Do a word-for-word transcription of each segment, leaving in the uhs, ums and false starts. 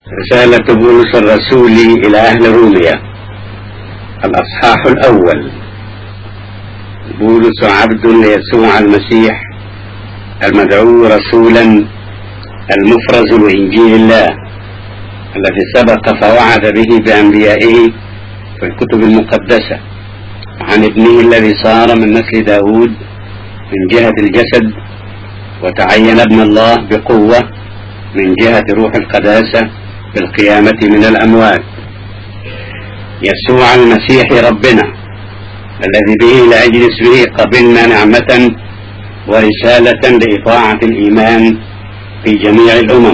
رسالة بولس الرسول إلى أهل روميا، الأصحاح الأول. بولس عبد ليسوع المسيح، المدعو رسولا، المفرز بإنجيل الله الذي سبق فوعد به بأنبيائه في الكتب المقدسة، عن ابنه الذي صار من نسل داود من جهة الجسد، وتعين ابن الله بقوة من جهة روح القداسة بالقيامة من الأموات، يسوع المسيح ربنا، الذي به لأجل اسمه قبلنا نعمة ورسالة لإطاعة الإيمان في جميع الأمم،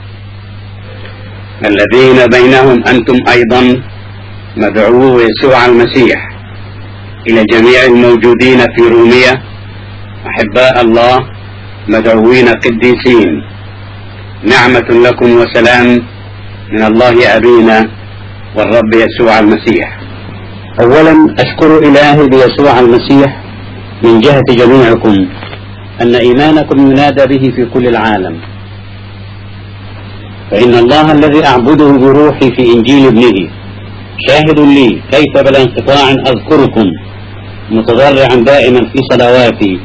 الذين بينهم أنتم أيضا مدعو يسوع المسيح، إلى جميع الموجودين في روميا أحباء الله مدعوين قديسين، نعمة لكم وسلام من الله أبينا والرب يسوع المسيح. أولا أشكر إلهي بيسوع المسيح من جهة جميعكم أن إيمانكم ينادى به في كل العالم، فإن الله الذي أعبده بروحي في إنجيل ابنه شاهد لي كيف بلا انقطاع أذكركم متضرعا دائما في صلواتي،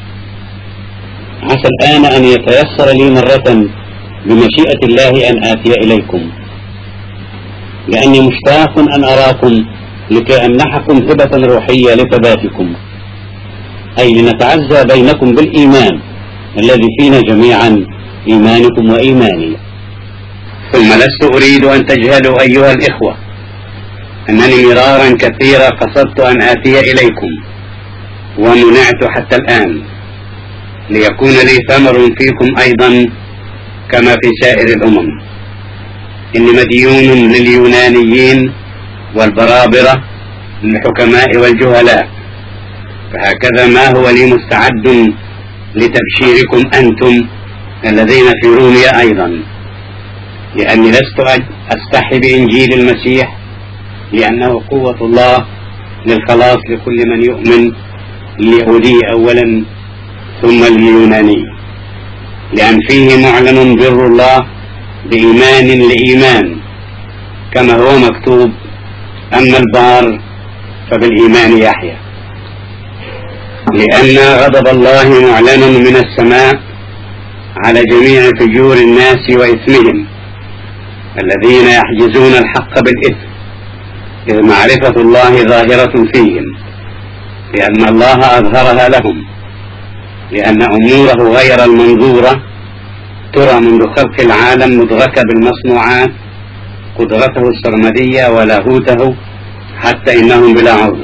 عسى الآن أن يتيسر لي مرة بمشيئة الله أن آتي إليكم، لأني مشتاق أن أراكم لكي أمنحكم هبة روحية لثباتكم، أي لنتعزى بينكم بالإيمان الذي فينا جميعا، إيمانكم وإيماني. ثم لست أريد أن تجهلوا أيها الإخوة أنني مرارا كثيرا قصدت أن آتي إليكم ومنعت حتى الآن، ليكون لي ثمر فيكم أيضا كما في سائر الأمم. إني مديون لليونانيين والبرابرة للحكماء والجهلاء، فهكذا ما هو لي مستعد لتبشيركم أنتم الذين في روميا أيضا، لأني لست أستحي بإنجيل المسيح، لأنه قوة الله للخلاص لكل من يؤمن، لليهودي أولا ثم اليوناني، لأن فيه معلن بر الله بإيمان لإيمان، كما هو مكتوب: أما البار فبالإيمان يحيى. لأن غضب الله معلن من السماء على جميع فجور الناس وإثمهم الذين يحجزون الحق بالإثم، إذ معرفة الله ظاهرة فيهم، لأن الله أظهرها لهم، لأن أموره غير المنظورة ترى منذ خلق العالم مدركة بالمصنوعات، قدرته السرمدية ولاهوته، حتى إنهم بلا عذر،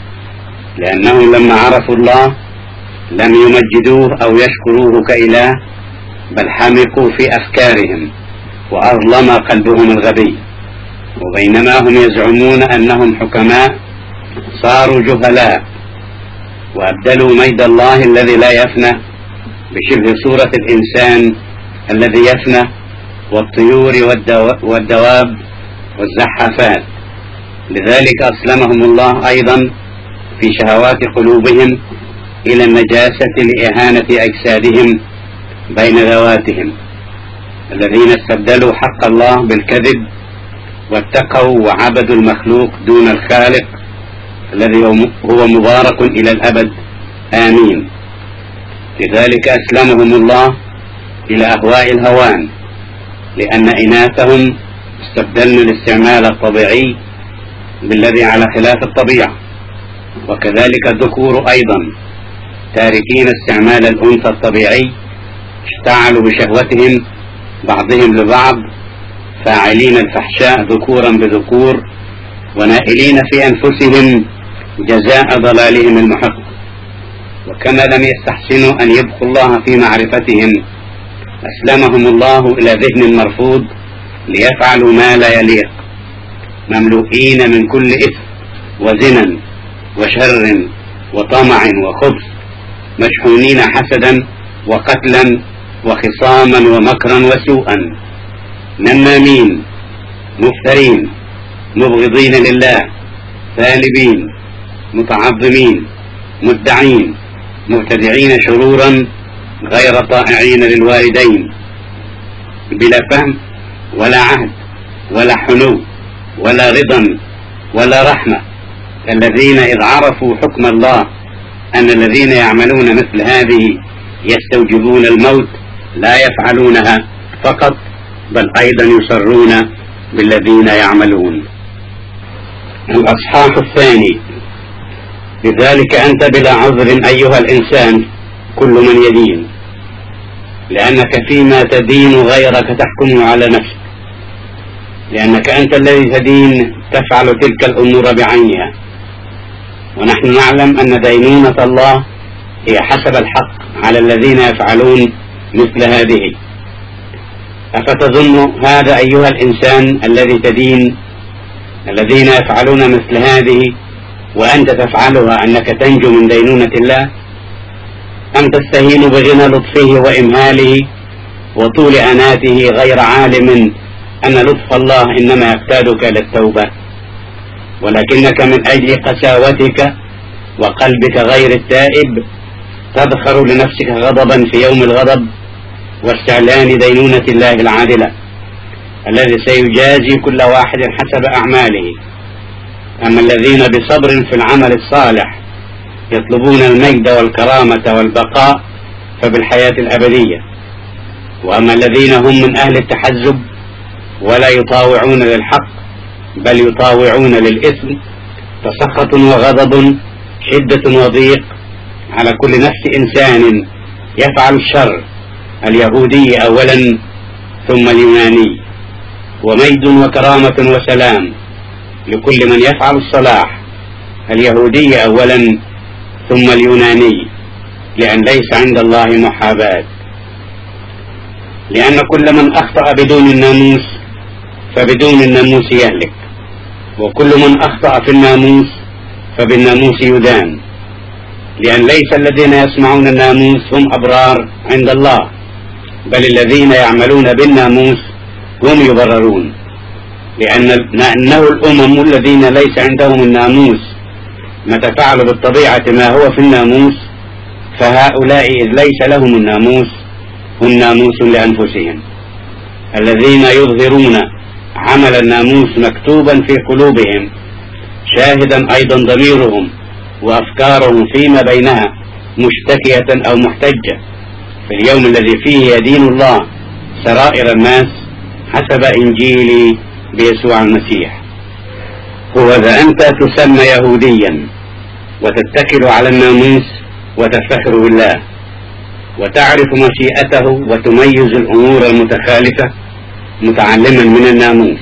لأنهم لما عرفوا الله لم يمجدوه أو يشكروه كإله، بل حمقوا في أفكارهم وأظلم قلبهم الغبي، وبينما هم يزعمون أنهم حكماء صاروا جهلاء، وأبدلوا مجد الله الذي لا يفنى بشبه صورة الإنسان الذي يفنى، والطيور والدواب والزحافات. لذلك أسلمهم الله أيضا في شهوات قلوبهم إلى النجاسة لإهانة أجسادهم بين ذواتهم، الذين استبدلوا حق الله بالكذب، واتقوا وعبدوا المخلوق دون الخالق الذي هو مبارك إلى الأبد، آمين. لذلك أسلمهم الله إلى أهواء الهوان، لأن إناثهم استبدلن الاستعمال الطبيعي بالذي على خلاف الطبيعة، وكذلك الذكور أيضا تاركين استعمال الأنثى الطبيعي اشتعلوا بشهوتهم بعضهم لبعض، فاعلين الفحشاء ذكورا بذكور، ونائلين في أنفسهم جزاء ضلالهم المحق. وكما لم يستحسنوا أن يبقوا الله في معرفتهم، أسلمهم الله إلى ذهن مرفوض ليفعلوا ما لا يليق، مملوئين من كل إثم وزنا وشر وطمع وخبث، مشحونين حسدا وقتلا وخصاما ومكرا وسوءا، نمامين مفترين مبغضين لله، ثالبين متعظمين مدعين مبتدعين شرورا، غير طائعين للوالدين، بلا فهم ولا عهد، ولا حنو ولا رضا ولا رحمة. الذين إذ عرفوا حكم الله أن الذين يعملون مثل هذه يستوجبون الموت لا يفعلونها فقط بل أيضا يصرون بالذين يعملون. الأصحاح الثاني: لذلك أنت بلا عذر أيها الإنسان كل من يدين، لأنك فيما تدين غيرك تحكم على نفسك، لأنك أنت الذي تدين تفعل تلك الأمور بعينها، ونحن نعلم أن دينونة الله هي حسب الحق على الذين يفعلون مثل هذه. أفتظن هذا أيها الإنسان الذي تدين الذين يفعلون مثل هذه وأنت تفعلها أنك تنجو من دينونة الله؟ أم تستهين بغنى لطفه وإمهاله وطول أناته غير عالم أن لطف الله إنما يقتادك للتوبة؟ ولكنك من أجل قساوتك وقلبك غير التائب تذخر لنفسك غضبا في يوم الغضب واستعلان دينونة الله العادلة الذي سيجازي كل واحد حسب أعماله. أما الذين بصبر في العمل الصالح يطلبون المجد والكرامة والبقاء فبالحياة الأبدية. وأما الذين هم من أهل التحزب ولا يطاوعون للحق بل يطاوعون للإثم فسخط وغضب شدة وضيق على كل نفس إنسان يفعل الشر، اليهودي أولا ثم اليوناني، ومجد وكرامة وسلام لكل من يفعل الصلاح، اليهودي أولا ثم اليوناني، لأن ليس عند الله محاباة. لأن كل من أخطأ بدون الناموس فبدون الناموس يهلك، وكل من أخطأ في الناموس فبالناموس يدان، لأن ليس الذين يسمعون الناموس هم أبرار عند الله بل الذين يعملون بالناموس هم يبررون. لأن لأنه الأمم الذين ليس عندهم الناموس متى فعلوا بالطبيعة ما هو في الناموس فهؤلاء إذ ليس لهم الناموس هم ناموس لأنفسهم، الذين يظهرون عمل الناموس مكتوبا في قلوبهم شاهدا أيضا ضميرهم وأفكارهم فيما بينها مشتكية أو محتجة في اليوم الذي فيه يدين الله سرائر الناس حسب إنجيل بيسوع المسيح. هو ذا أنت تسمى يهوديا وتتكل على الناموس وتفتخر بالله وتعرف مشيئته وتميز الأمور المتخالفة متعلما من الناموس،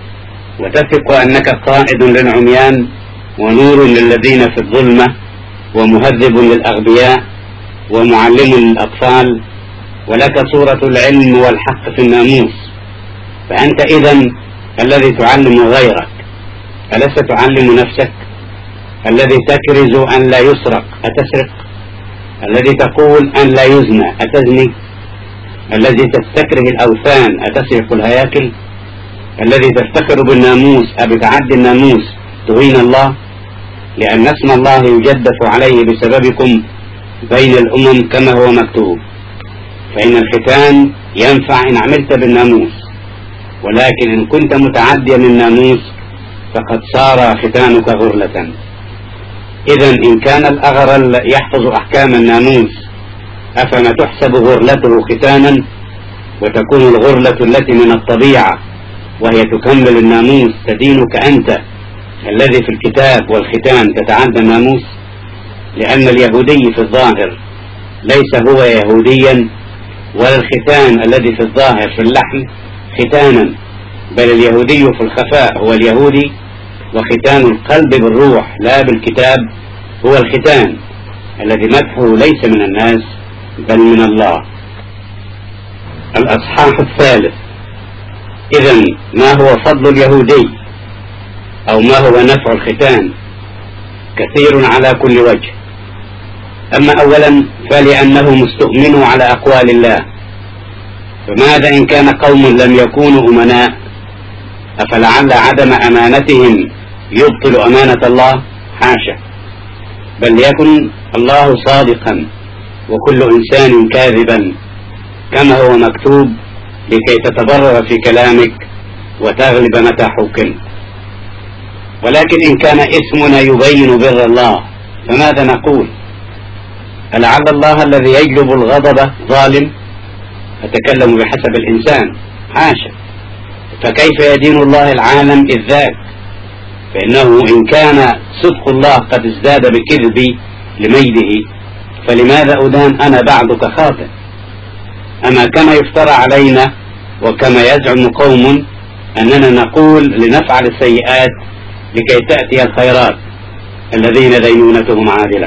وتثق أنك قائد للعميان ونور للذين في الظلمة ومهذب للأغبياء ومعلم للأطفال، ولك صورة العلم والحق في الناموس. فأنت إذن الذي تعلم غيرك ألست تعلم نفسك؟ الذي تكرز أن لا يسرق أتسرق؟ الذي تقول أن لا يزنى أتزني؟ الذي تستكره الأوثان أتسرق الهياكل؟ الذي تفتخر بالناموس أبتعدي الناموس تهين الله؟ لأن اسم الله يجدف عليه بسببكم بين الأمم كما هو مكتوب: فإن الختان ينفع إن عملت بالناموس، ولكن إن كنت متعديا للناموس فقد صار ختانك غرلة. إذن إن كان الأغرل يحفظ أحكام الناموس أفما تحسب غرلته ختانا، وتكون الغرلة التي من الطبيعة وهي تكمل الناموس تدينك أنت الذي في الكتاب والختان تتعدى الناموس؟ لأن اليهودي في الظاهر ليس هو يهوديا ولا الختان الذي في الظاهر في اللحم ختانا، بل اليهودي في الخفاء هو اليهودي، وختان القلب بالروح لا بالكتاب هو الختان الذي مدحه ليس من الناس بل من الله. الأصحاح الثالث: إذن ما هو فضل اليهودي أو ما هو نفع الختان؟ كثير على كل وجه. أما أولا فلأنه مستؤمن على أقوال الله، فماذا إن كان قوم لم يكونوا أمناء؟ أفلعل عدم أمانتهم يبطل أمانة الله؟ حاشا، بل يكن الله صادقا وكل إنسان كاذبا كما هو مكتوب، لكي تتبرر في كلامك وتغلب متى حكمت. ولكن إن كان اسمنا يبين بر الله فماذا نقول؟ ألعل الله الذي يجلب الغضب ظالم؟ أتكلم بحسب الإنسان، حاشا. فكيف يدين الله العالم إذ ذاك؟ فإنه إن كان صدق الله قد ازداد بكذبي لميده فلماذا أدان أنا بعدك خاطئ؟ أما كما يفترى علينا وكما يزعم قوم أننا نقول لنفعل السيئات لكي تأتي الخيرات الذين دينونتهم عادلة.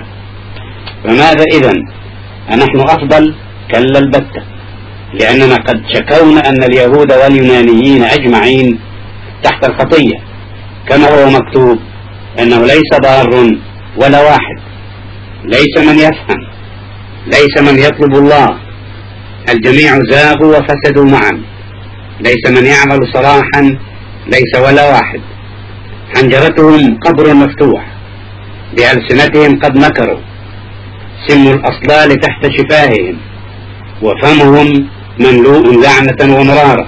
فماذا إذن؟ أنحن أفضل؟ كلا البتة، لأننا قد شكونا أن اليهود واليونانيين أجمعين تحت الخطية، كما هو مكتوب أنه ليس بار ولا واحد، ليس من يفهم، ليس من يطلب الله، الجميع زاغوا وفسدوا معا، ليس من يعمل صلاحا، ليس ولا واحد. حنجرتهم قبر مفتوح، بألسنتهم قد مكروا، سم الأصلال تحت شفاههم، وفمهم مملوء لعنة ومرارة،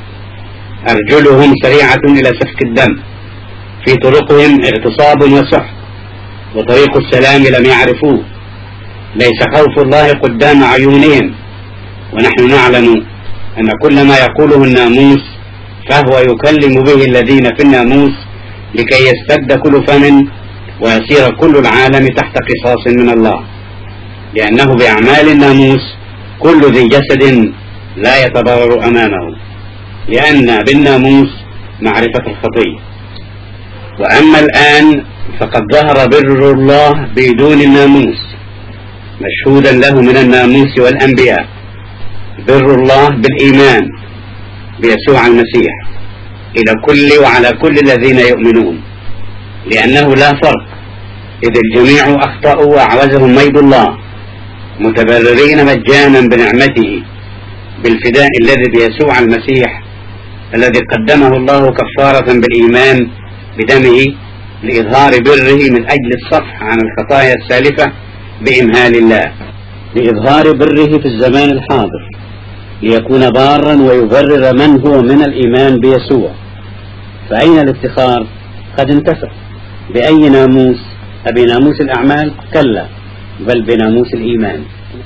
أرجلهم سريعة إلى سفك الدم، في طرقهم اغتصاب وسحق، وطريق السلام لم يعرفوه، ليس خوف الله قدام عيونهم. ونحن نعلم أن كل ما يقوله الناموس فهو يكلم به الذين في الناموس لكي يستد كل فم ويصير كل العالم تحت قصاص من الله، لأنه بأعمال الناموس كل ذي جسد لا يتضرر أمامه، لأن بالناموس معرفة الخطية. وأما الآن فقد ظهر بر الله بدون الناموس مشهودا له من الناموس والأنبياء، بر الله بالإيمان بيسوع المسيح إلى كل وعلى كل الذين يؤمنون، لأنه لا فرق، إذ الجميع أخطأوا وأعوزهم ميل الله، متبررين مجانا بنعمته بالفداء الذي بيسوع المسيح الذي قدمه الله كفارة بالإيمان بدمه لإظهار بره من أجل الصفح عن الخطايا السالفة بإمهال الله، لإظهار بره في الزمان الحاضر ليكون بارا ويبرر من هو من الإيمان بيسوع. فأين الافتخار؟ قد انتفى. بأي ناموس؟ أبي ناموس الأعمال؟ كلا، بل بناموس الإيمان.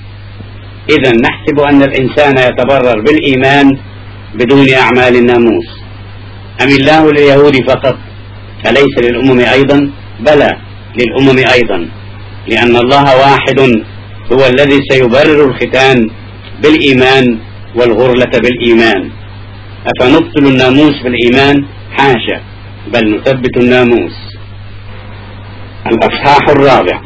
إذا نحسب أن الإنسان يتبرر بالإيمان بدون أعمال الناموس. أم الله لليهود فقط؟ أليس للأمم أيضا؟ بلى، للأمم أيضا، لأن الله واحد هو الذي سيبرر الختان بالإيمان والغرلة بالإيمان. أفنبطل الناموس بالإيمان؟ حاشا، بل نثبت الناموس. الأصحاح الرابع.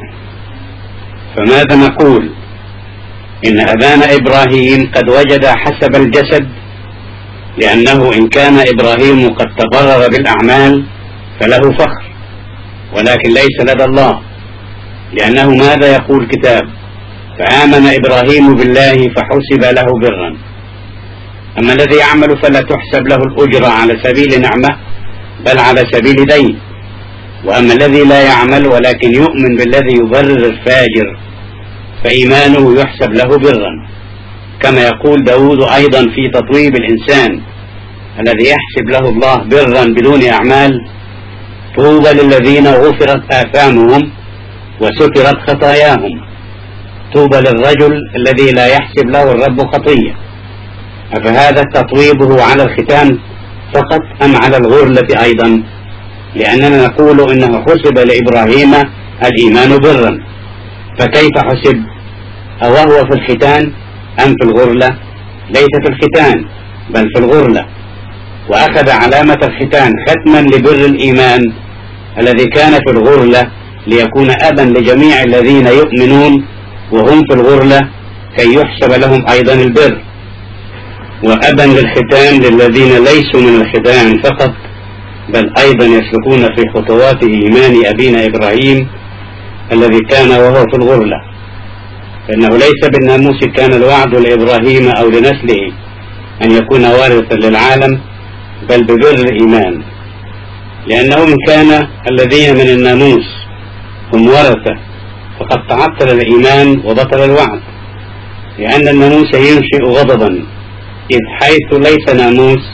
فماذا نقول؟ إن أبانا إبراهيم قد وجد حسب الجسد، لأنه إن كان إبراهيم قد تبرر بالأعمال فله فخر، ولكن ليس لدى الله، لأنه ماذا يقول الكتاب؟ فآمن إبراهيم بالله فحسب له برا. أما الذي يعمل فلا تحسب له الأجرة على سبيل نعمة بل على سبيل دين. وأما الذي لا يعمل ولكن يؤمن بالذي يبرر الفاجر فإيمانه يحسب له برا، كما يقول داود أيضا في تطويب الإنسان الذي يحسب له الله برا بدون أعمال: طوبى للذين غفرت آثامهم وسترت خطاياهم. طوبى للرجل الذي لا يحسب له الرب خطية. أفهذا التطويب هو على الختان فقط أم على الغرلة أيضا؟ لأننا نقول إنه حسب لإبراهيم الإيمان برا، فكيف حسب؟ أوهو في الختان أم في الغرلة؟ ليس في الختان بل في الغرلة. وأخذ علامة الختان ختما لبر الإيمان الذي كان في الغرلة ليكون أبا لجميع الذين يؤمنون وهم في الغرلة كي يحسب لهم أيضا البر، وأبا للختان للذين ليسوا من الختان فقط بل أيضا يسلكون في خطوات إيمان أبينا إبراهيم الذي كان وهو في الغرلة. فإنه ليس بالناموس كان الوعد لإبراهيم أو لنسله أن يكون وارثا للعالم، بل ببر الإيمان، لأنه إن كان الذين من الناموس هم ورثة فقد تعطل الإيمان وبطل الوعد، لأن الناموس ينشئ غضبا، إذ حيث ليس ناموس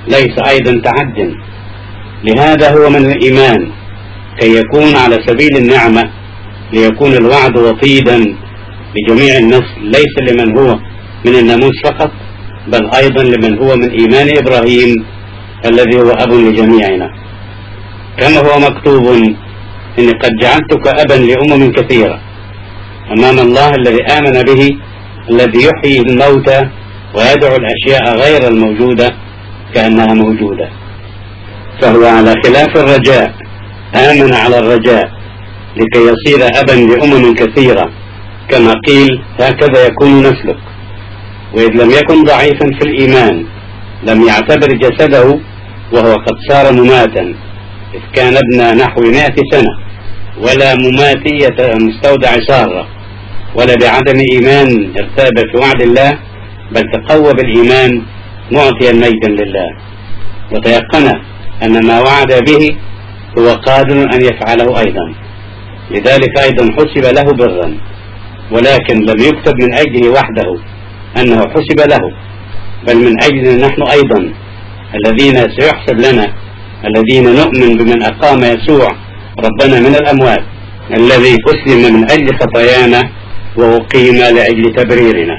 ليس أيضا تعد. لهذا هو من الإيمان كي يكون على سبيل النعمة، ليكون الوعد وطيدا لجميع النسل، ليس لمن هو من الناموس فقط، بل أيضا لمن هو من إيمان إبراهيم الذي هو أب لجميعنا، كما هو مكتوب: إني قد جعلتك أبا لأمم كثيرة، أمام الله الذي آمن به، الذي يحيي الموتى ويدعو الأشياء غير الموجودة كأنها موجودة. فهو على خلاف الرجاء آمن على الرجاء لكي يصير أبا لأمم كثيرة، كما قيل: هكذا يكون نسلك. وإذ لم يكن ضعيفا في الإيمان لم يعتبر جسده وهو قد صار مماتا، إذ كان ابن نحو مائة سنة، ولا مماتية مستودع سارة، ولا بعدم إيمان ارتاب في وعد الله، بل تقوى بالإيمان معطيا مجدا لله، وتيقن أن ما وعد به هو قادر أن يفعله أيضا، لذلك أيضا حسب له برا، ولكن لم يكتب من أجله وحده أنه حسب له، بل من أجلنا نحن أيضا الذين سيحسب لنا، الذين نؤمن بمن أقام يسوع ربنا من الأموات، الذي أسلم من أجل خطايانا وأقيم لأجل تبريرنا.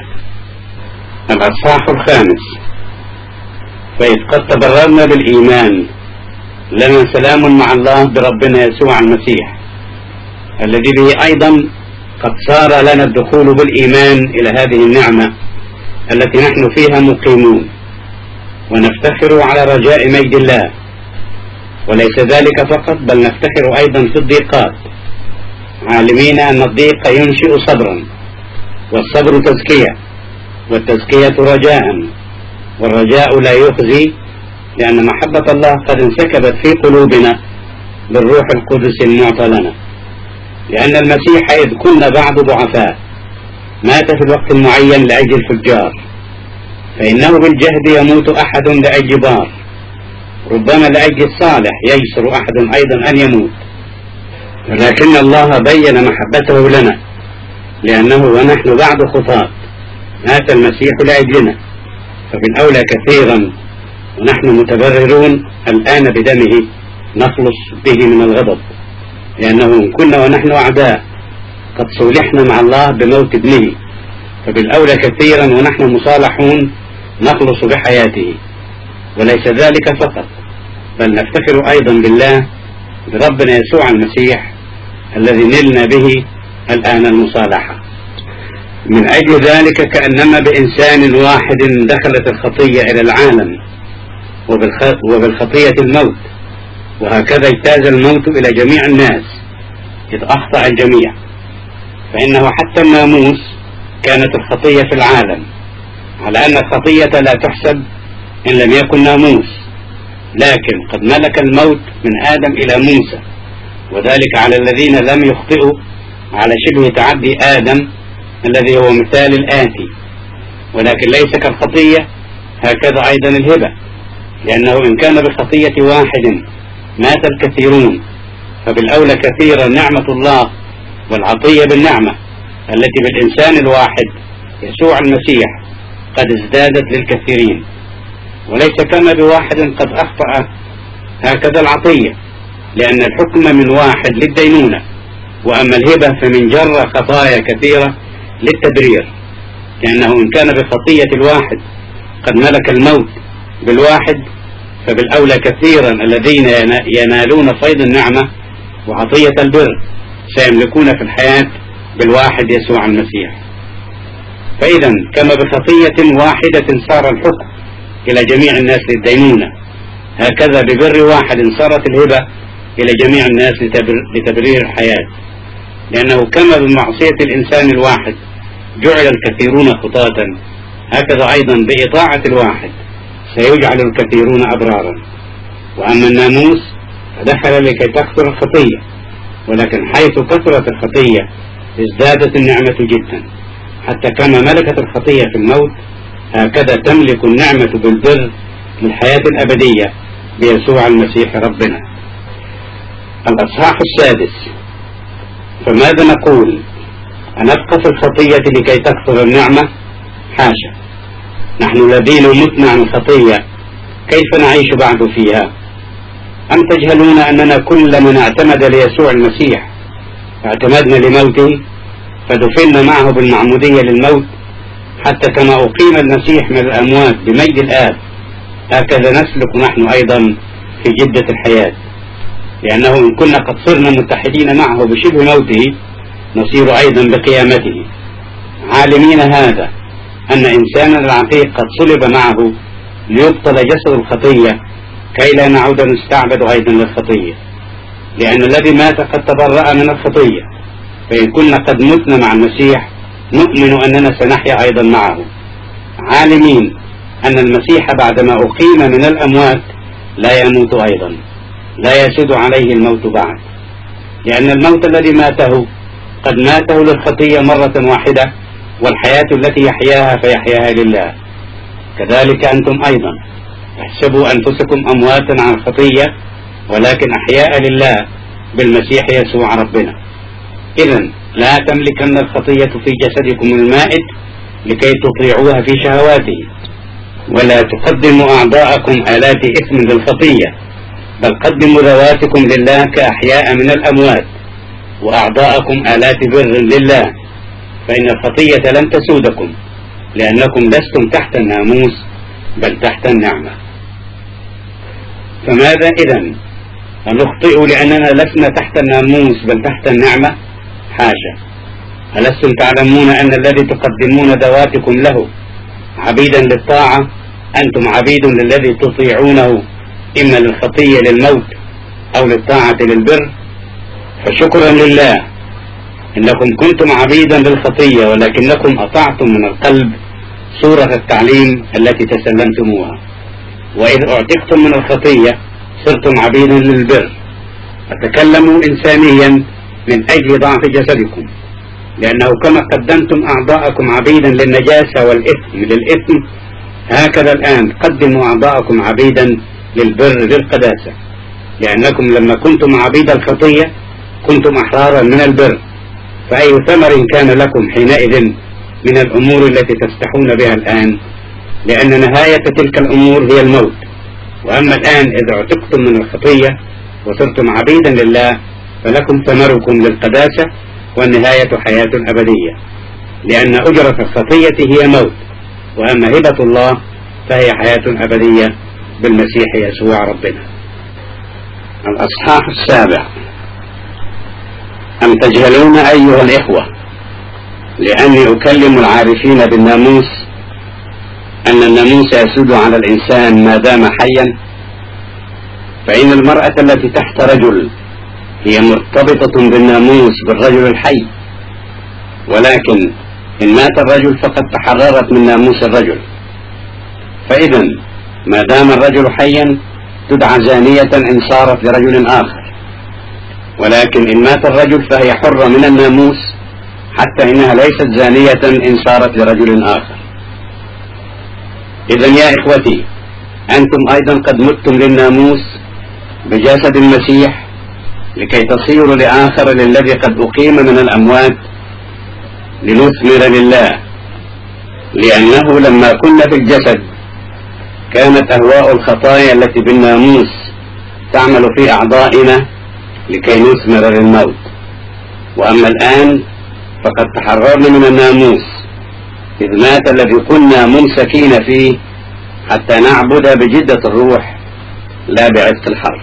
الأصحاح الخامس. فإذ قد تبررنا بالإيمان لنا سلام مع الله بربنا يسوع المسيح، الذي به أيضا قد صار لنا الدخول بالإيمان إلى هذه النعمة التي نحن فيها مقيمون، ونفتخر على رجاء مجد الله. وليس ذلك فقط، بل نفتخر أيضا في الضيقات، عالمين أن الضيق ينشئ صبرا، والصبر تزكية، والتزكية رجاء، والرجاء لا يخزي، لأن محبة الله قد انسكبت في قلوبنا بالروح القدس المعطى لنا. لأن المسيح إذ كنا بعد ضعفاء مات في الوقت المعين لأجل الفجار، فإنه بالجهد يموت أحد لأجل بار، ربما لأجل الصالح ييسر أحد أيضا أن يموت. ولكن الله بين محبته لنا، لأنه ونحن بعد خطاة مات المسيح لأجلنا، فبالأولى كثيرا ونحن متبررون الآن بدمه نخلص به من الغضب، لأنه إن كنا ونحن أعداء قد صلحنا مع الله بموت ابنه، فبالأولى كثيرا ونحن مصالحون نخلص بحياته. وليس ذلك فقط، بل نفتخر أيضا بالله بربنا يسوع المسيح الذي نلنا به الآن المصالحة. من أجل ذلك كأنما بإنسان واحد دخلت الخطية إلى العالم، وبالخطية الموت، وهكذا اجتاز الموت إلى جميع الناس إذ أخطأ الجميع. فإنه حتى الناموس كانت الخطية في العالم، على أن الخطية لا تحسب إن لم يكن ناموس، لكن قد ملك الموت من آدم إلى موسى، وذلك على الذين لم يخطئوا على شبه تعدي آدم الذي هو مثال الآتي. ولكن ليس كالخطية هكذا أيضا الهبة، لأنه إن كان بخطية واحد مات الكثيرون، فبالأولى كثيرا نعمة الله والعطية بالنعمة التي بالإنسان الواحد يسوع المسيح قد ازدادت للكثيرين. وليس كما بواحد قد أخطأ هكذا العطية، لأن الحكم من واحد للدينونة، وأما الهبة فمن جر خطايا كثيرة للتبرير، لأنه إن كان بخطية الواحد قد ملك الموت بالواحد، فبالأولى كثيرا الذين ينالون فيض النعمة وعطية البر سيملكون في الحياة بالواحد يسوع المسيح. فإذا كما بخطية واحدة صار الحكم إلى جميع الناس للدينونة، هكذا ببر واحد صارت الهبة إلى جميع الناس لتبرير الحياة. لأنه كما بمعصية الإنسان الواحد جعل الكثيرون خطاة، هكذا أيضا بإطاعة الواحد سيجعل الكثيرون أبرارا. وأما الناموس فدخل لكي تكثر الخطية، ولكن حيث كثرت الخطية ازدادت النعمة جدا، حتى كما ملكت الخطية في الموت هكذا تملك النعمة بالبر للحياة الأبدية بيسوع المسيح ربنا. الأصحاح السادس. فماذا نقول؟ أنبقى في الخطية لكي تكثر النعمة؟ حاشا، نحن الذين متنا عن الخطية كيف نعيش بعد فيها؟ أم تجهلون أننا كل من اعتمد ليسوع المسيح اعتمدنا لموته، فدفنا معه بالمعمودية للموت، حتى كما أقيم المسيح من الأموات بمجد الآب هكذا نسلك نحن أيضا في جدة الحياة. لأنه إن كنا قد صرنا متحدين معه بشبه موته نصير أيضا بقيامته، عالمين هذا أن إنسانا العتيق قد صلب معه ليبطل جسد الخطية كي لا نعود نستعبد أيضا للخطية، لأن الذي مات قد تبرأ من الخطية. فإن كنا قد متنا مع المسيح نؤمن أننا سنحيا أيضا معه، عالمين أن المسيح بعدما أقيم من الأموات لا يموت أيضا، لا يسود عليه الموت بعد، لأن الموت الذي ماته قد ماته للخطية مرة واحدة، والحياة التي يحياها فيحياها لله. كذلك أنتم أيضا احسبوا أنفسكم أمواتا عن الخطية ولكن أحياء لله بالمسيح يسوع ربنا. إذن لا تملكن الخطية في جسدكم المائت لكي تطيعوها في شهواته، ولا تقدموا أعضاءكم آلات إثم للخطية، بل قدموا ذواتكم لله كأحياء من الأموات، وأعضاءكم آلات بر لله، فإن الخطية لن تسودكم، لأنكم لستم تحت الناموس بل تحت النعمة. فماذا إذن؟ أنخطئ لأننا لسنا تحت الناموس بل تحت النعمة؟ حاشا! ألستم تعلمون أن الذي تقدمون ذواتكم له عبيدا للطاعة أنتم عبيد للذي تطيعونه، إما للخطية للموت أو للطاعة للبر؟ فشكرا لله إنكم كنتم عبيدا للخطية ولكنكم أطعتم من القلب صورة التعليم التي تسلمتموها، وإذ أعتقتم من الخطية صرتم عبيدا للبر. فتكلموا إنسانيا من أجل ضعف جسدكم، لأنه كما قدمتم أعضاءكم عبيدا للنجاسة والإثم للإثم، هكذا الآن قدموا أعضاءكم عبيدا للبر للقداسة، لأنكم لما كنتم عبيد الخطية كنتم أحرارا من البر، فأي ثمر كان لكم حينئذ من الأمور التي تفتحون بها الآن؟ لأن نهاية تلك الأمور هي الموت. وأما الآن إذا اعتقتم من الخطية وصرتم عبيدا لله فلكم ثمركم للقداسة والنهاية حياة أبدية، لأن أجرة الخطية هي موت، وأما هبة الله فهي حياة أبدية بالمسيح يسوع ربنا. الأصحاح السابع. أم تجهلون أيها الإخوة لأني أكلم العارفين بالناموس أن الناموس يسود على الإنسان ما دام حيا؟ فإن المرأة التي تحت رجل هي مرتبطة بالناموس بالرجل الحي، ولكن إن مات الرجل فقد تحررت من ناموس الرجل. فإذا ما دام الرجل حيا تدعى زانية إن صارت لرجل آخر، ولكن إن مات الرجل فهي حرة من الناموس، حتى إنها ليست زانية إن صارت لرجل آخر. إذن يا إخوتي أنتم أيضا قد متم للناموس بجسد المسيح لكي تصيروا لآخر للذي قد أقيم من الأموات لنثمر لله، لأنه لما كنا في الجسد كانت أهواء الخطايا التي بالناموس تعمل في أعضائنا لكي نثمر للموت. وأما الآن فقد تحررنا من الناموس إذ مات الذي كنا ممسكين فيه حتى نعبد بجدة الروح لا بعتق الحرف.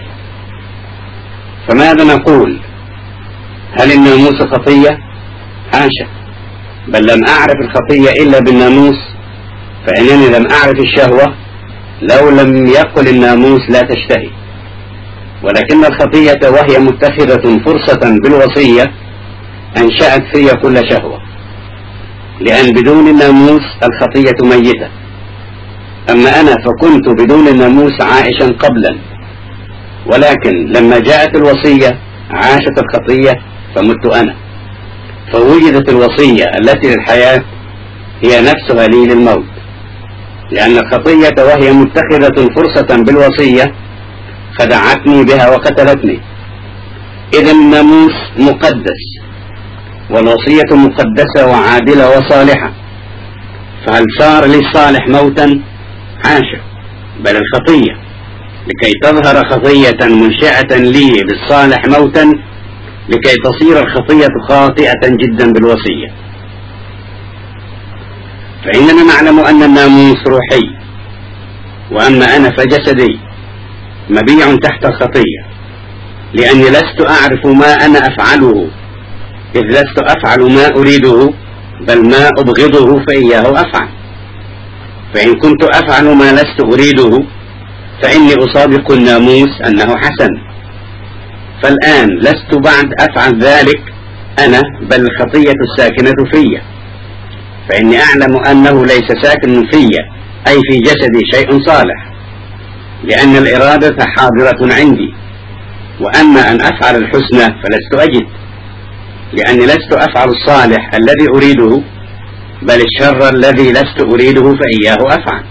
فماذا نقول؟ هل الناموس خطية؟ حاشا! بل لم أعرف الخطية إلا بالناموس، فإنني لم أعرف الشهوة لو لم يقل الناموس لا تشتهي. ولكن الخطية وهي متخذة فرصة بالوصية أنشأت في كل شهوة، لأن بدون الناموس الخطية ميتة. أما أنا فكنت بدون الناموس عائشا قبلا، ولكن لما جاءت الوصية عاشت الخطية فمت أنا، فوجدت الوصية التي للحياة هي نفسها لي للموت، لأن الخطية وهي متخذة فرصة بالوصية خدعتني بها وقتلتني. إذا الناموس مقدس والوصية مقدسة وعادلة وصالحة، فهل صار للصالح موتا؟ حاشا! بل الخطية، لكي تظهر خطية منشئة لي بالصالح موتا، لكي تصير الخطية خاطئة جدا بالوصية. فإننا نعلم أن الناموس روحي، وأما أنا فجسدي مبيع تحت الخطية، لأني لست أعرف ما أنا أفعله، إذ لست أفعل ما أريده بل ما أبغضه فإياه أفعل. فإن كنت أفعل ما لست أريده فإني أصادق الناموس أنه حسن. فالآن لست بعد أفعل ذلك أنا، بل الخطية الساكنة في. فإني أعلم أنه ليس ساكن في أي في جسدي شيء صالح، لأن الإرادة حاضرة عندي، وأما أن أفعل الحسنى فلست أجد، لأني لست أفعل الصالح الذي أريده بل الشر الذي لست أريده فإياه أفعل.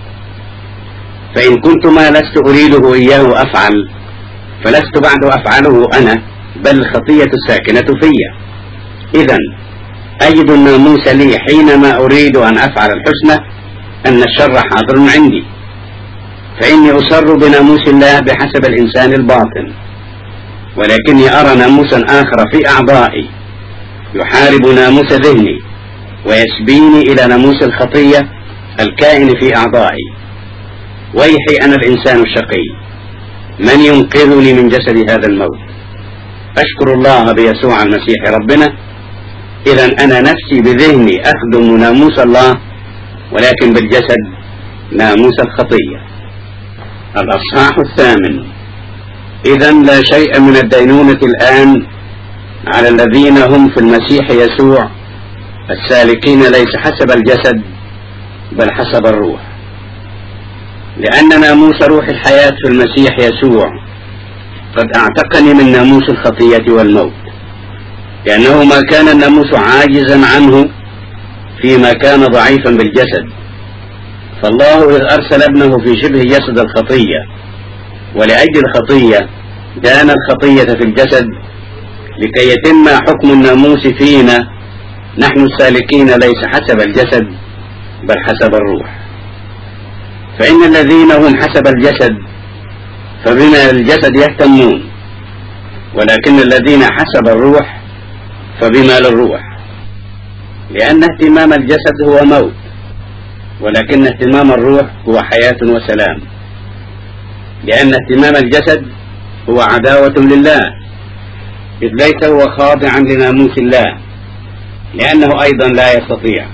فإن كنت ما لست أريده إياه أفعل فلست بعد أفعله أنا، بل الخطية الساكنة في. إذن أجد الناموس لي حينما أريد أن أفعل الحسنى أن الشر حاضر عندي، فإني أصر بناموس الله بحسب الإنسان الباطن، ولكني أرى ناموسا آخر في أعضائي يحارب ناموس ذهني ويسبيني إلى ناموس الخطية الكائن في أعضائي. ويحي أنا الإنسان الشقي، من ينقذني من جسد هذا الموت؟ أشكر الله بيسوع المسيح ربنا. إذن أنا نفسي بذهني أخدم ناموس الله، ولكن بالجسد ناموس الخطية. الأصحاح الثامن. إذن لا شيء من الدينونة الآن على الذين هم في المسيح يسوع السالكين ليس حسب الجسد بل حسب الروح، لأن ناموس روح الحياة في المسيح يسوع قد أعتقني من ناموس الخطية والموت، لأنه ما كان الناموس عاجزا عنه فيما كان ضعيفا بالجسد، فالله إذ أرسل ابنه في شبه جسد الخطية ولأجل الخطية دان الخطية في الجسد، لكي يتم حكم الناموس فينا نحن السالكين ليس حسب الجسد بل حسب الروح. فإن الذين هم حسب الجسد فبما الجسد يهتمون، ولكن الذين حسب الروح فبما للروح، لأن اهتمام الجسد هو موت، ولكن اهتمام الروح هو حياة وسلام. لأن اهتمام الجسد هو عداوة لله، إذ ليس هو خاضعا لناموس الله، لأنه أيضا لا يستطيع.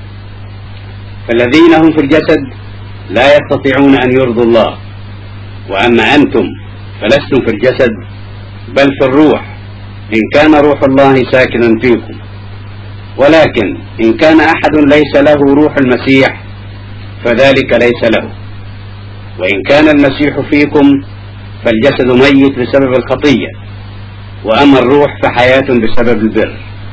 فالذين هم في الجسد لا يستطيعون أن يرضوا الله، وأما أنتم فلستم في الجسد بل في الروح، إن كان روح الله ساكنا فيكم. ولكن إن كان أحد ليس له روح المسيح فذلك ليس له. وإن كان المسيح فيكم فالجسد ميت بسبب الخطية، وأما الروح فحياة بسبب البر.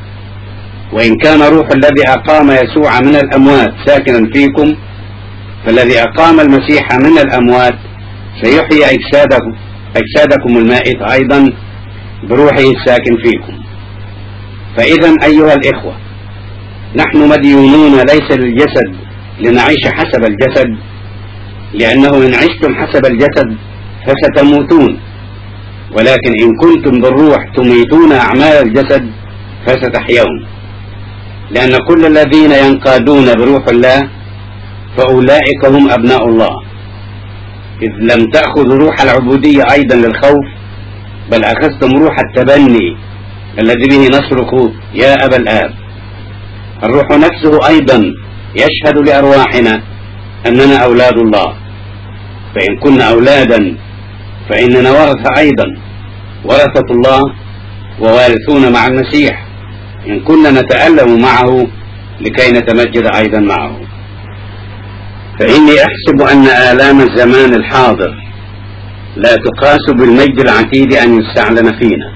وإن كان روح الذي أقام يسوع من الأموات ساكنا فيكم فالذي أقام المسيح من الأموات سيحيي أجسادكم, أجسادكم المائت أيضا بروحه الساكن فيكم. فإذا أيها الإخوة، نحن مديونون ليس للجسد لنعيش حسب الجسد، لأنه إن عشتم حسب الجسد فستموتون، ولكن إن كنتم بالروح تميتون أعمال الجسد فستحيون. لأن كل الذين ينقادون بروح الله فأولئك هم أبناء الله، إذ لم تأخذوا روح العبودية أيضا للخوف، بل أخذتم روح التبني الذي به نصرخ يا أبا الآب. الروح نفسه أيضا يشهد لأرواحنا أننا أولاد الله، فإن كنا أولادا فإننا ورثة أيضا، ورثة الله ووارثون مع المسيح، إن كنا نتألم معه لكي نتمجد أيضا معه. فإني أحسب أن آلام الزمان الحاضر لا تقاس بالمجد العتيد أن يستعلن فينا،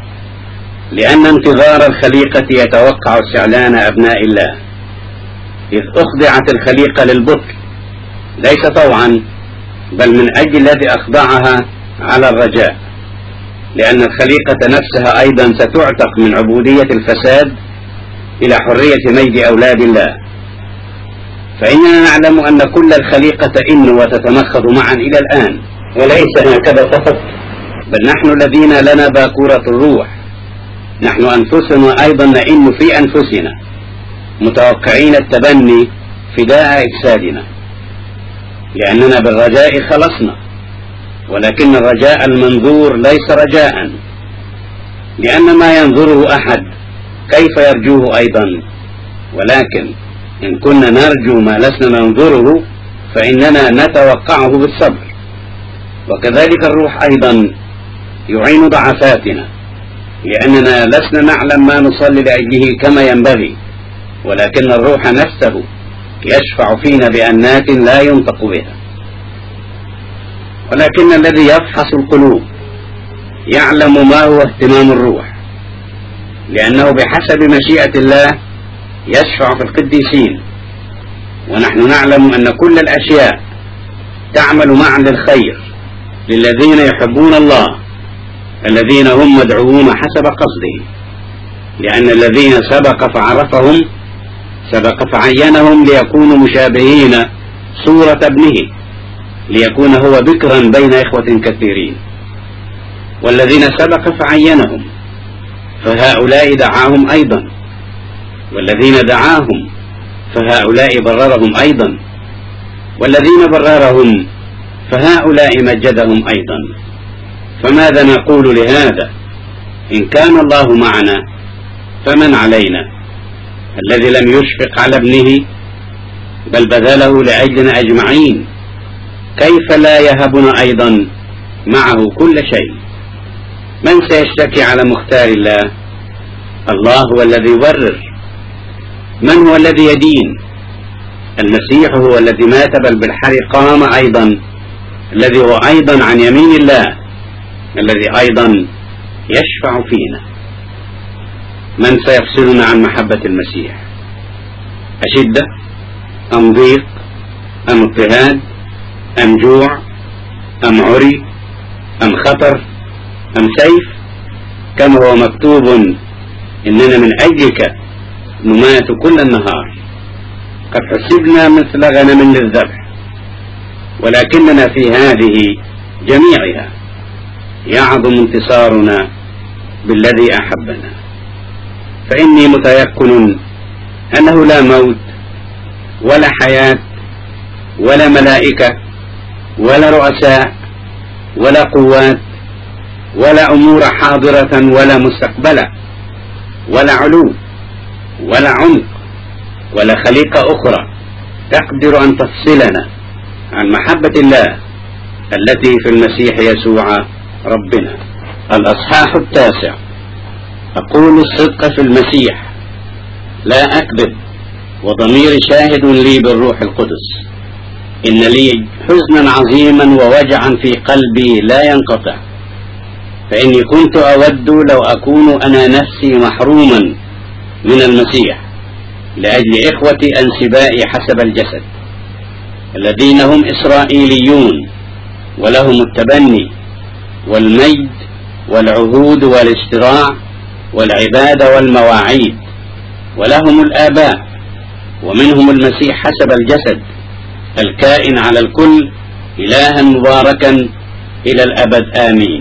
لأن انتظار الخليقة يتوقع استعلان أبناء الله، إذ أخضعت الخليقة للبطء ليس طوعا بل من أجل الذي أخضعها على الرجاء، لأن الخليقة نفسها أيضا ستعتق من عبودية الفساد إلى حرية مجد أولاد الله. فإننا نعلم أن كل الخليقة إن وتتمخض معا إلى الآن، وليس هكذا فقط، بل نحن الذين لنا باكورة الروح، نحن أنفسنا أيضا نئن في أنفسنا متوقعين التبني فداء أجسادنا، لأننا بالرجاء خلصنا، ولكن الرجاء المنظور ليس رجاء، لأن ما ينظره أحد كيف يرجوه أيضا، ولكن إن كنا نرجو ما لسنا ننظره فإننا نتوقعه بالصبر. وكذلك الروح أيضا يعين ضعفاتنا، لأننا لسنا نعلم ما نصلي لأجله كما ينبغي، ولكن الروح نفسه يشفع فينا بأنات لا ينطق بها. ولكن الذي يفحص القلوب يعلم ما هو اهتمام الروح، لأنه بحسب مشيئة الله يشفع في القديسين، ونحن نعلم أن كل الأشياء تعمل معا للخير للذين يحبون الله، الذين هم مدعوون حسب قصده، لأن الذين سبق فعرفهم سبق فعينهم ليكونوا مشابهين صورة ابنه، ليكون هو بكرا بين إخوة كثيرين. والذين سبق فعينهم فهؤلاء دعاهم أيضا، والذين دعاهم فهؤلاء بررهم أيضا، والذين بررهم فهؤلاء مجدهم أيضا. فماذا نقول لهذا؟ إن كان الله معنا فمن علينا؟ الذي لم يشفق على ابنه بل بذله لأجلنا أجمعين، كيف لا يهبنا أيضا معه كل شيء؟ من سيشتكي على مختار الله؟ الله هو الذي يبرر. من هو الذي يدين؟ المسيح هو الذي مات بل بالحري قام أيضا، الذي هو أيضا عن يمين الله، الذي أيضا يشفع فينا. من سيفصلنا عن محبة المسيح؟ أشدة أم ضيق أم اضطهاد أم جوع أم عري أم خطر أم سيف؟ كما هو مكتوب إننا من أجلك نمات كل النهار، قد حسبنا مثل غنم للذبح، ولكننا في هذه جميعها يعظم انتصارنا بالذي أحبنا. فإني متيقن أنه لا موت ولا حياة ولا ملائكة ولا رؤساء ولا قوات ولا أمور حاضرة ولا مستقبلة ولا علو ولا عمق ولا خليقة أخرى تقدر أن تفصلنا عن محبة الله التي في المسيح يسوع ربنا. الأصحاح التاسع. أقول الصدق في المسيح لا أكذب، وضميري شاهد لي بالروح القدس، إن لي حزنا عظيما ووجعا في قلبي لا ينقطع، فإني كنت أود لو أكون أنا نفسي محروما من المسيح لأجل إخوتي أنسبائي حسب الجسد، الذين هم إسرائيليون ولهم التبني والمجد والعهود والاشتراع والعبادة والمواعيد، ولهم الآباء، ومنهم المسيح حسب الجسد الكائن على الكل إلها مباركا إلى الأبد آمين.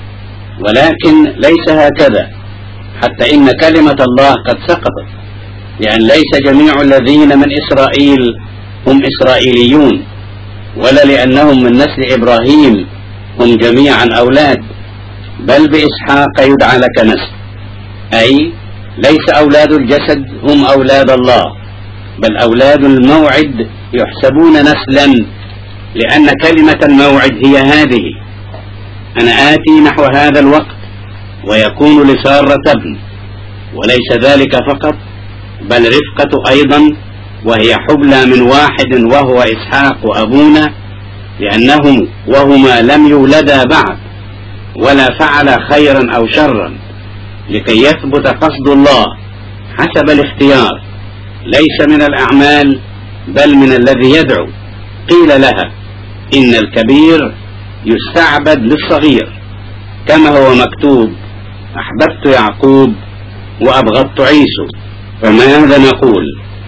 ولكن ليس هكذا، حتى إن كلمة الله قد سقطت، لأن ليس جميع الذين من إسرائيل هم إسرائيليون، ولا لأنهم من نسل إبراهيم هم جميعا أولاد، بل بإسحاق يدعى لك نسل، أي ليس أولاد الجسد هم أولاد الله، بل أولاد الموعد يحسبون نسلا، لأن كلمة الموعد هي هذه: أنا آتي نحو هذا الوقت ويكون لسارة ابن. وليس ذلك فقط، بل رفقة أيضا، وهي حبلى من واحد وهو إسحاق أبونا، لأنهم وهما لم يولدا بعد ولا فعل خيرا أو شرا، لكي يثبت قصد الله حسب الاختيار، ليس من الأعمال بل من الذي يدعو. قيل لها: إن الكبير يستعبد للصغير، كما هو مكتوب: أحببت يعقوب وأبغضت عيسو. فماذا نقول؟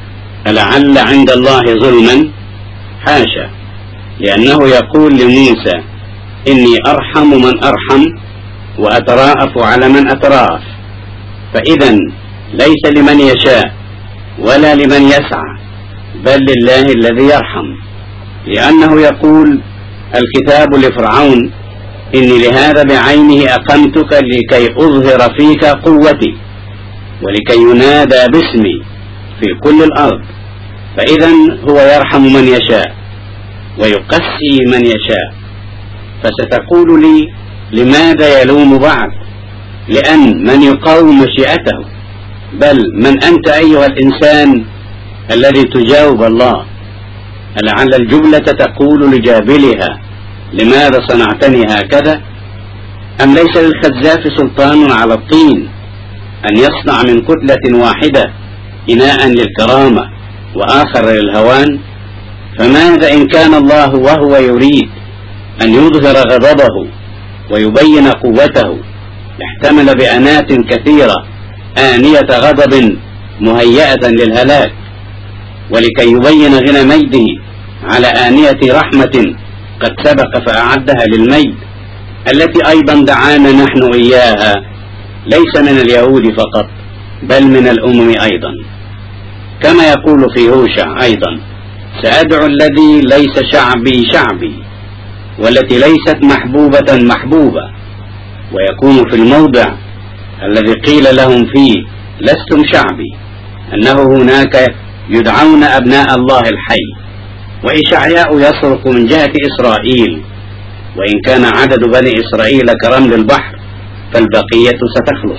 ألعل عند الله ظلما؟ حاشا، لأنه يقول لموسى إني أرحم من أرحم وأتراءف على من أتراءف، فإذا ليس لمن يشاء ولا لمن يسعى، بل لله الذي يرحم، لأنه يقول الكتاب لفرعون إني لهذا بعينه أقمتك لكي أظهر فيك قوتي ولكي ينادى باسمي في كل الأرض. فإذا هو يرحم من يشاء ويقسي من يشاء. فستقول لي لماذا يلوم بعض؟ لأن من يقاوم مشيئته، بل من أنت أيها الإنسان الذي تجاوب الله؟ ألعل الجملة تقول لجابلها لماذا صنعتني هكذا؟ أم ليس للخزاف سلطان على الطين أن يصنع من كتلة واحدة إناء للكرامة وآخر للهوان؟ فماذا إن كان الله وهو يريد أن يظهر غضبه ويبين قوته احتمل بأنات كثيرة آنية غضب مهيئة للهلاك، ولكي يبين غنى مجده على آنية رحمة قد سبق فأعدها للمجد، التي أيضا دعانا نحن إياها ليس من اليهود فقط بل من الأمم أيضا، كما يقول في هوشع أيضا سأدعو الذي ليس شعبي شعبي والتي ليست محبوبة محبوبة، ويكون في الموضع الذي قيل لهم فيه لستم شعبي أنه هناك يدعون أبناء الله الحي. وإشعياء يصرخ من جهة إسرائيل وإن كان عدد بني إسرائيل كرمل البحر فالبقية ستخلص،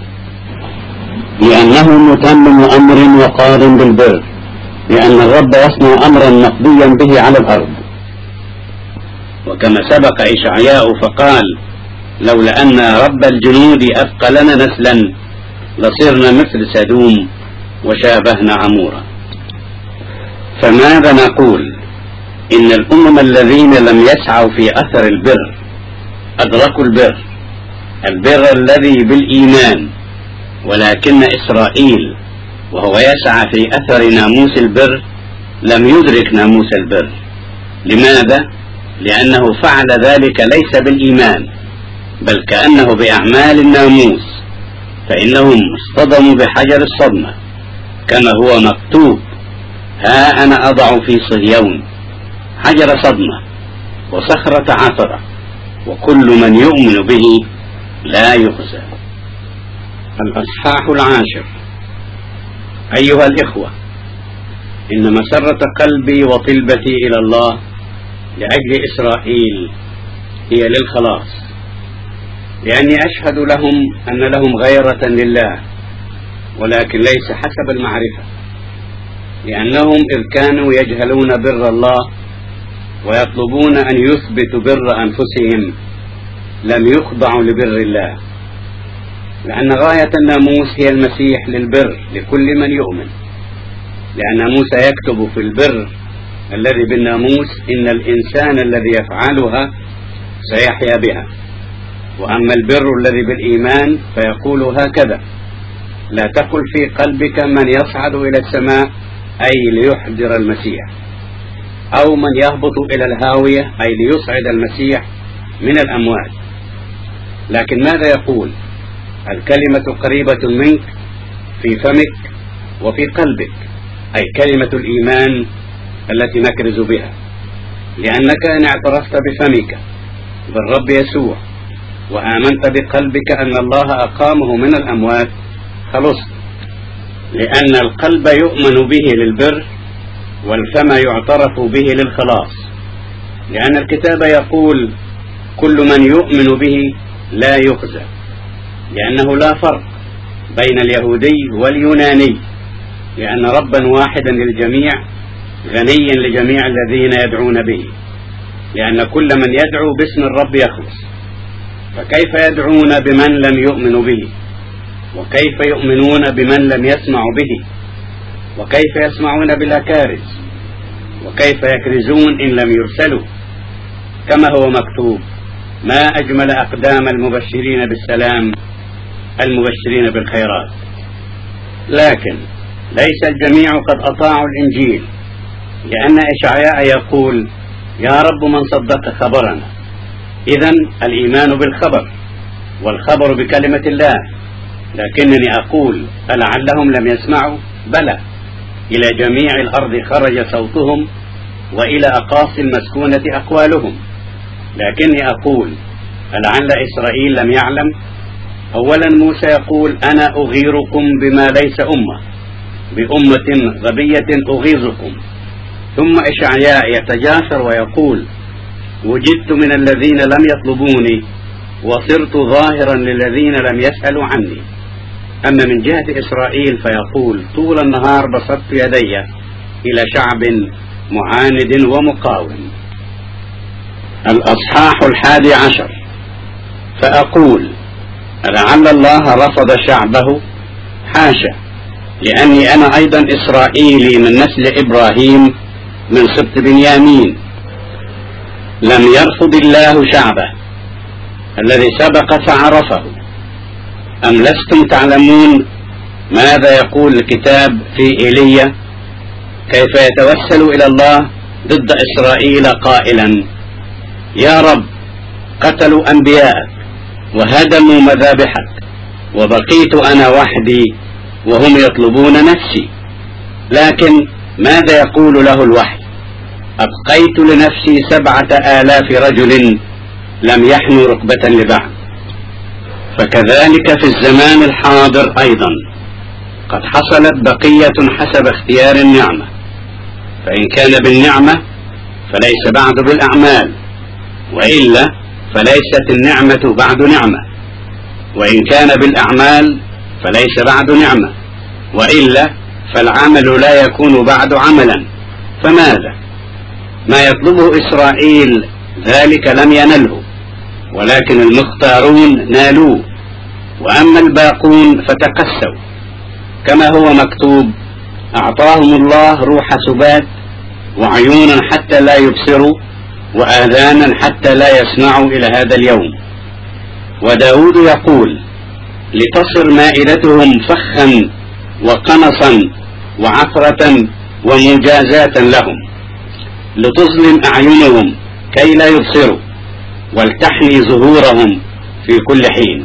لأنه متمم أمر وقاض بالبر، لأن الرب يصنع أمرا مقضيا به على الأرض. وكما سبق إشعياء فقال لولا أن رب الجنود أثقلنا نسلا لصرنا مثل سدوم وشابهنا عمورا. فماذا نقول؟ إن الأمم الذين لم يسعوا في أثر البر أدركوا البر، البر الذي بالإيمان، ولكن إسرائيل وهو يسعى في أثر ناموس البر لم يدرك ناموس البر. لماذا؟ لأنه فعل ذلك ليس بالإيمان بل كأنه بأعمال الناموس، فإنهم اصطدموا بحجر الصدمة كما هو مكتوب ها أنا أضع في صهيون حجر صدمة وصخرة عثرة وكل من يؤمن به لا يخزى. الأصحاح العاشر. أيها الإخوة، إن مسرة قلبي وطلبتي إلى الله لأجل إسرائيل هي للخلاص، لأني أشهد لهم أن لهم غيرة لله ولكن ليس حسب المعرفة، لأنهم إذ كانوا يجهلون بر الله ويطلبون أن يثبتوا بر أنفسهم لم يخضعوا لبر الله، لأن غاية الناموس هي المسيح للبر لكل من يؤمن، لأن موسى يكتب في البر الذي بالناموس إن الإنسان الذي يفعلها سيحيا بها، وأما البر الذي بالإيمان فيقول هكذا لا تقل في قلبك من يصعد إلى السماء أي ليحضر المسيح، أو من يهبط إلى الهاوية أي ليصعد المسيح من الأموات، لكن ماذا يقول؟ الكلمة قريبة منك في فمك وفي قلبك، أي كلمة الإيمان التي نكرز بها، لأنك إن اعترفت بفمك بالرب يسوع وآمنت بقلبك أن الله أقامه من الأموات خلصت، لأن القلب يؤمن به للبر والفم يعترف به للخلاص، لأن الكتاب يقول كل من يؤمن به لا يخزى، لأنه لا فرق بين اليهودي واليوناني، لأن ربا واحدا للجميع غني لجميع الذين يدعون به، لأن كل من يدعو باسم الرب يخلص. فكيف يدعون بمن لم يؤمنوا به؟ وكيف يؤمنون بمن لم يسمعوا به؟ وكيف يسمعون بلا كارز؟ وكيف يكرزون إن لم يرسلوا؟ كما هو مكتوب ما أجمل أقدام المبشرين بالسلام المبشرين بالخيرات. لكن ليس الجميع قد أطاعوا الإنجيل، لأن إشعياء يقول: يا رب من صدق خبرنا. إذن الإيمان بالخبر، والخبر بكلمة الله. لكنني أقول: ألعلهم لم يسمعوا؟ بلى، إلى جميع الأرض خرج صوتهم، وإلى أقاصي المسكونة أقوالهم. لكني أقول: ألعل إسرائيل لم يعلم؟ أولا موسى يقول: أنا أغيركم بما ليس أمة، بأمة غبية أغيظكم. ثم إشعياء يتجاسر ويقول: وجدت من الذين لم يطلبوني، وصرت ظاهرا للذين لم يسألوا عني. أما من جهة إسرائيل فيقول: طول النهار بسطت يدي إلى شعب معاند ومقاوم. الأصحاح الحادي عشر. فأقول: لعل الله رفض شعبه؟ حاشا، لأني أنا أيضا إسرائيلي من نسل إبراهيم من سبط بنيامين. لم يرفض الله شعبه الذي سبق فعرفه. أم لستم تعلمون ماذا يقول الكتاب في إيليا كيف يتوسل إلى الله ضد إسرائيل قائلا: يا رب قتلوا أنبياءك وهدموا مذابحك، وبقيت أنا وحدي وهم يطلبون نفسي. لكن ماذا يقول له الوحي؟ أبقيت لنفسي سبعة آلاف رجل لم يحنوا ركبة لبعض. فكذلك في الزمان الحاضر أيضا قد حصلت بقية حسب اختيار النعمة. فإن كان بالنعمة فليس بعد بالأعمال، وإلا فليست النعمة بعد نعمة. وإن كان بالأعمال فليس بعد نعمة، وإلا فالعمل لا يكون بعد عملا. فماذا؟ ما يطلبه إسرائيل ذلك لم ينله، ولكن المختارون نالوه، وأما الباقون فتقسوا. كما هو مكتوب: أعطاهم الله روح سبات، وعيونا حتى لا يبصروا، وآذانا حتى لا يسمعوا إلى هذا اليوم. وداود يقول: لتصر مائدتهم فخا وقنصا وعثرة ومجازاة لهم، لتظلم أعينهم كي لا يبصروا، ولتحني ظهورهم في كل حين.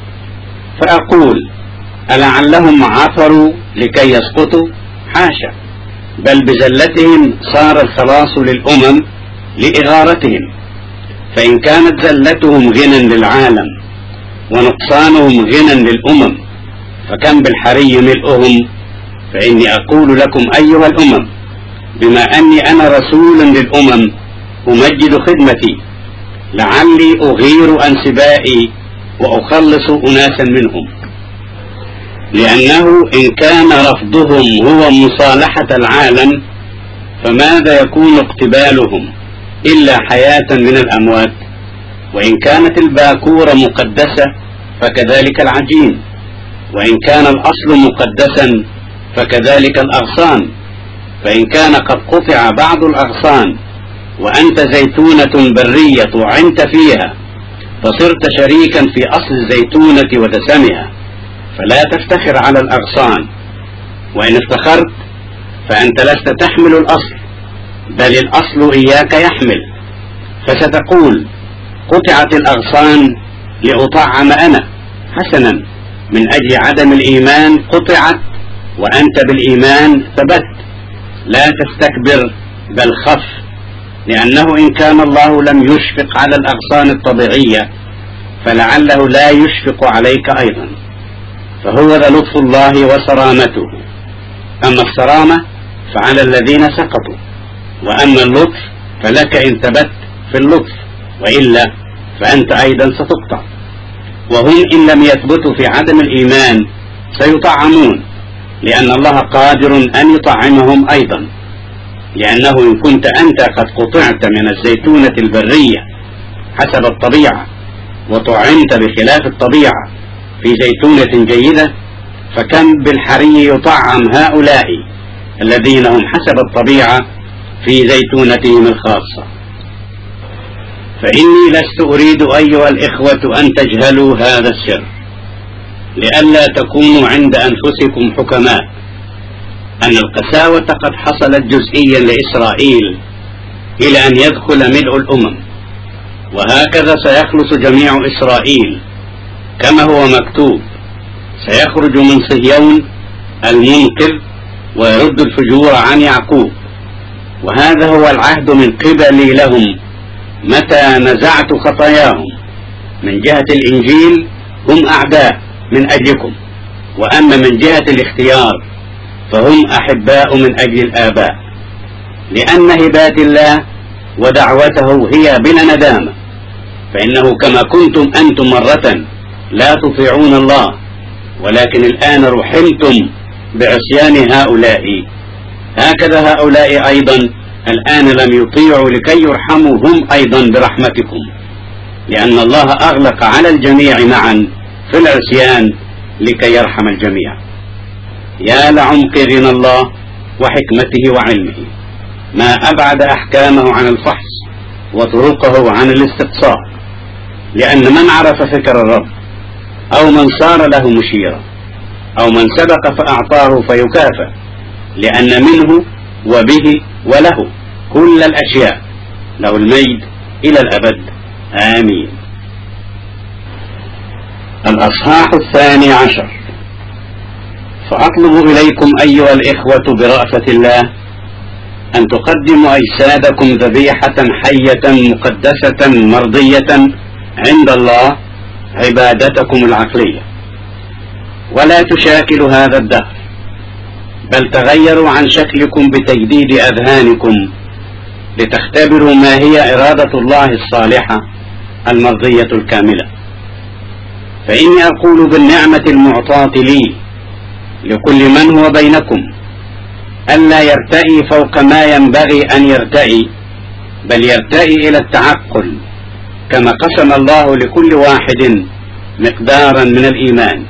فأقول: ألعلهم عثروا لكي يسقطوا؟ حاشا، بل بزلتهم صار الخلاص للأمم لإغارتهم. فإن كانت زلتهم غنى للعالم ونقصانهم غنى للأمم، فكم بالحري ملؤهم. فإني أقول لكم أيها الأمم، بما أني أنا رسول للأمم أمجد خدمتي، لعلي أغير أنسبائي وأخلص أناسا منهم. لأنه إن كان رفضهم هو مصالحة العالم، فماذا يكون اقتبالهم إلا حياة من الأموات؟ وإن كانت الباكورة مقدسة فكذلك العجين، وإن كان الأصل مقدسا فكذلك الأغصان. فإن كان قد قطع بعض الأغصان وأنت زيتونة برية طعنت فيها، فصرت شريكا في أصل الزيتونة ودسمها، فلا تفتخر على الأغصان. وإن افتخرت فأنت لست تحمل الأصل، بل الأصل إياك يحمل. فستقول: قطعت الأغصان لأطعم أنا. حسنا، من أجل عدم الإيمان قطعت، وأنت بالإيمان ثبت. لا تستكبر بل خف، لأنه إن كان الله لم يشفق على الأغصان الطبيعية فلعله لا يشفق عليك أيضا. فهو ذا لطف الله وصرامته. أما الصرامة فعلى الذين سقطوا، وأما اللطف فلك إن ثبت في اللطف، وإلا فأنت أيضا ستقطع. وهم إن لم يثبتوا في عدم الإيمان سيطعمون، لأن الله قادر أن يطعمهم أيضا. لأنه إن كنت أنت قد قطعت من الزيتونة البرية حسب الطبيعة وطعمت بخلاف الطبيعة في زيتونة جيدة، فكم بالحري يطعم هؤلاء الذين هم حسب الطبيعة في زيتونتهم الخاصة. فإني لست أريد أيها الإخوة أن تجهلوا هذا السر، لئلا تكونوا عند أنفسكم حكماء، أن القساوة قد حصلت جزئيا لإسرائيل إلى أن يدخل ملء الأمم، وهكذا سيخلص جميع إسرائيل كما هو مكتوب: سيخرج من صهيون المنقذ ويرد الفجور عن يعقوب. وهذا هو العهد من قبلي لهم متى نزعت خطاياهم. من جهة الإنجيل هم أعداء من أجلكم، وأما من جهة الاختيار فهم أحباء من أجل الآباء، لأن هبات الله ودعوته هي بلا ندامة. فإنه كما كنتم أنتم مرة لا تطيعون الله، ولكن الآن رحمتم بعصيان هؤلاء، هكذا هؤلاء أيضا الآن لم يطيعوا لكي يرحموا هم أيضا برحمتكم، لأن الله أغلق على الجميع معا في العصيان لكي يرحم الجميع. يا لعمق غنى الله وحكمته وعلمه، ما أبعد أحكامه عن الفحص وطرقه عن الاستقصاء. لأن من عرف فكر الرب أو من صار له مشيرا أو من سبق فأعطاه فيكافئ، لأن منه وبه وله كل الأشياء، له المجد إلى الأبد، آمين. الأصحاح الثاني عشر. فأطلب إليكم أيها الإخوة برأفة الله أن تقدموا أجسادكم ذبيحة حية مقدسة مرضية عند الله، عبادتكم العقلية، ولا تشاكلوا هذا الدهر، بل تغيروا عن شكلكم بتجديد أذهانكم لتختبروا ما هي إرادة الله الصالحة المرضية الكاملة. فإني أقول بالنعمة المعطاة لي لكل من هو بينكم ألا يرتئي فوق ما ينبغي أن يرتئي، بل يرتئي إلى التعقل، كما قسم الله لكل واحد مقدارا من الإيمان.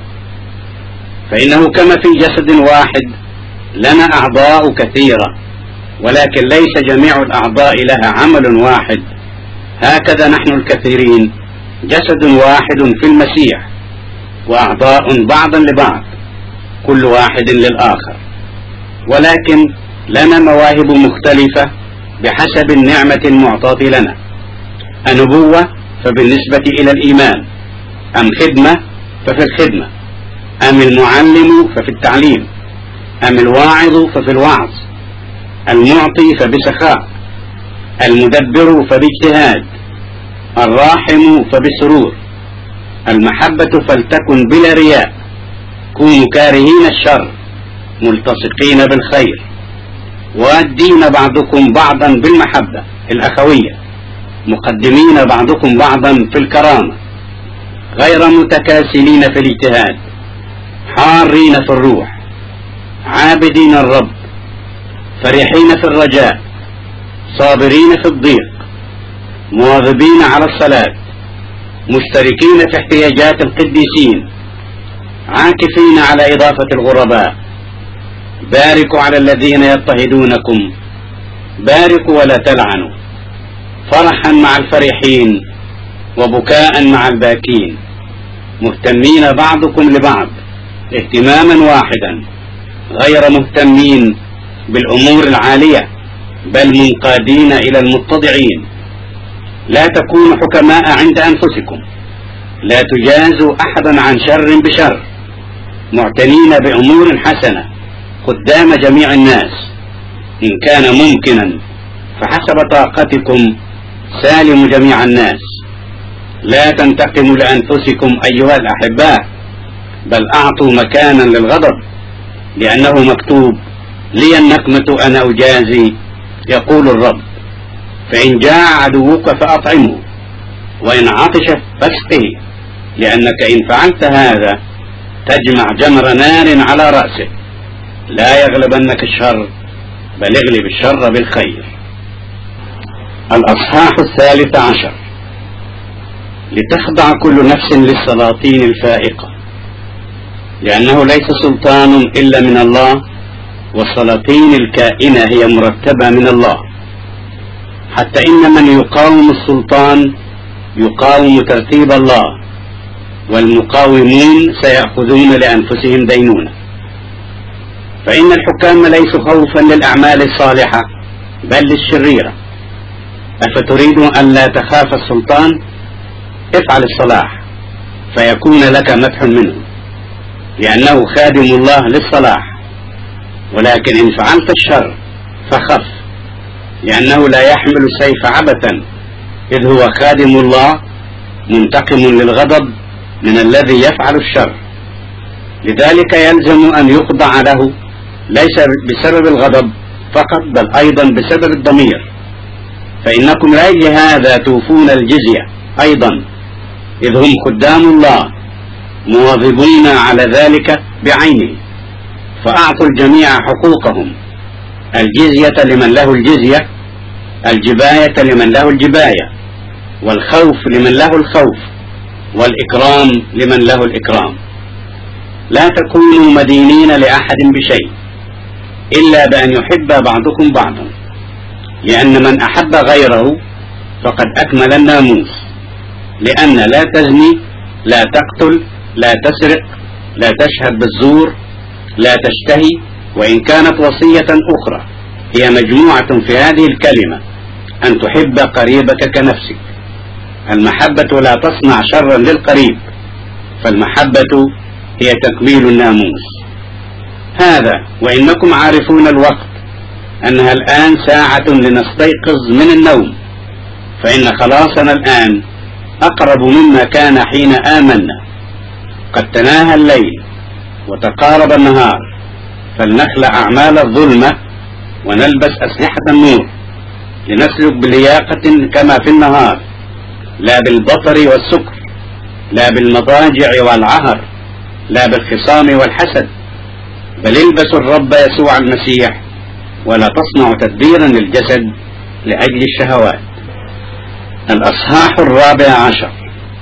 فإنه كما في جسد واحد لنا أعضاء كثيرة، ولكن ليس جميع الأعضاء لها عمل واحد، هكذا نحن الكثيرين جسد واحد في المسيح، وأعضاء بعضا لبعض، كل واحد للآخر، ولكن لنا مواهب مختلفة بحسب النعمة المعطاة لنا. النبوة فبالنسبة إلى الإيمان، أم خدمة ففي الخدمة، أم المعلم ففي التعليم، أم الواعظ ففي الوعظ، المعطي فبسخاء، المدبر فباجتهاد، الراحم فبسرور، المحبة فلتكن بلا رياء، كونوا كارهين الشر ملتصقين بالخير، وادين بعضكم بعضا بالمحبة الأخوية، مقدمين بعضكم بعضا في الكرامة، غير متكاسلين في الاجتهاد، حارين في الروح، عابدين الرب، فرحين في الرجاء، صابرين في الضيق، مواظبين على الصلاة، مشتركين في احتياجات القديسين، عاكفين على إضافة الغرباء، باركوا على الذين يضطهدونكم، باركوا ولا تلعنوا، فرحا مع الفرحين وبكاء مع الباكين، مهتمين بعضكم لبعض اهتماما واحدا، غير مهتمين بالأمور العالية، بل منقادين إلى المتضعين. لا تكونوا حكماء عند أنفسكم، لا تجازوا أحدا عن شر بشر، معتنين بأمور حسنة قدام جميع الناس، إن كان ممكنا فحسب طاقتكم سالموا جميع الناس. لا تنتقموا لأنفسكم أيها الأحباء، بل أعطوا مكانا للغضب، لأنه مكتوب: لي النقمة أنا أجازي يقول الرب. فإن جاع عدوك فأطعمه، وإن عطش فاسقه، لأنك إن فعلت هذا تجمع جمر نار على رأسه. لا يغلبنك الشر، بل اغلب الشر بالخير. الأصحاح الثالث عشر. لتخضع كل نفس للسلاطين الفائقة، لأنه ليس سلطان إلا من الله، والسلاطين الكائنة هي مرتبة من الله، حتى إن من يقاوم السلطان يقاوم ترتيب الله، والمقاومون سيأخذون لأنفسهم دينونة. فإن الحكام ليسوا خوفا للأعمال الصالحة بل للشريرة. أفتريد أن لا تخاف السلطان؟ افعل الصلاح فيكون لك مدح منه، لأنه خادم الله للصلاح. ولكن إن فعلت الشر فخف، لأنه لا يحمل السيف عبثا، إذ هو خادم الله منتقم للغضب من الذي يفعل الشر. لذلك يلزم أن يخضع له، ليس بسبب الغضب فقط بل أيضا بسبب الضمير، فإنكم لأجل هذا توفون الجزية أيضا، إذ هم خدام الله مواظبون على ذلك بعينه. فأعطوا الجميع حقوقهم، الجزية لمن له الجزية، الجباية لمن له الجباية، والخوف لمن له الخوف، والإكرام لمن له الإكرام. لا تكونوا مدينين لأحد بشيء إلا بأن يحب بعضكم بعضا، لأن من أحب غيره فقد أكمل الناموس. لأن لا تزني، لا تقتل، لا تسرق، لا تشهد بالزور، لا تشتهي، وإن كانت وصية أخرى هي مجموعة في هذه الكلمة: أن تحب قريبك كنفسك. المحبة لا تصنع شرا للقريب، فالمحبة هي تكميل الناموس. هذا وإنكم عارفون الوقت، أنها الآن ساعة لنستيقظ من النوم، فإن خلاصنا الآن أقرب مما كان حين آمنا. قد تناهى الليل وتقارب النهار، فلنخلع أعمال الظلمة ونلبس أسلحة النور، لنسلك بلياقة كما في النهار، لا بالبطر والسكر، لا بالمضاجع والعهر، لا بالخصام والحسد، بل البسوا الرب يسوع المسيح، ولا تصنعوا تدبيرا للجسد لأجل الشهوات. الأصحاح الرابع عشر.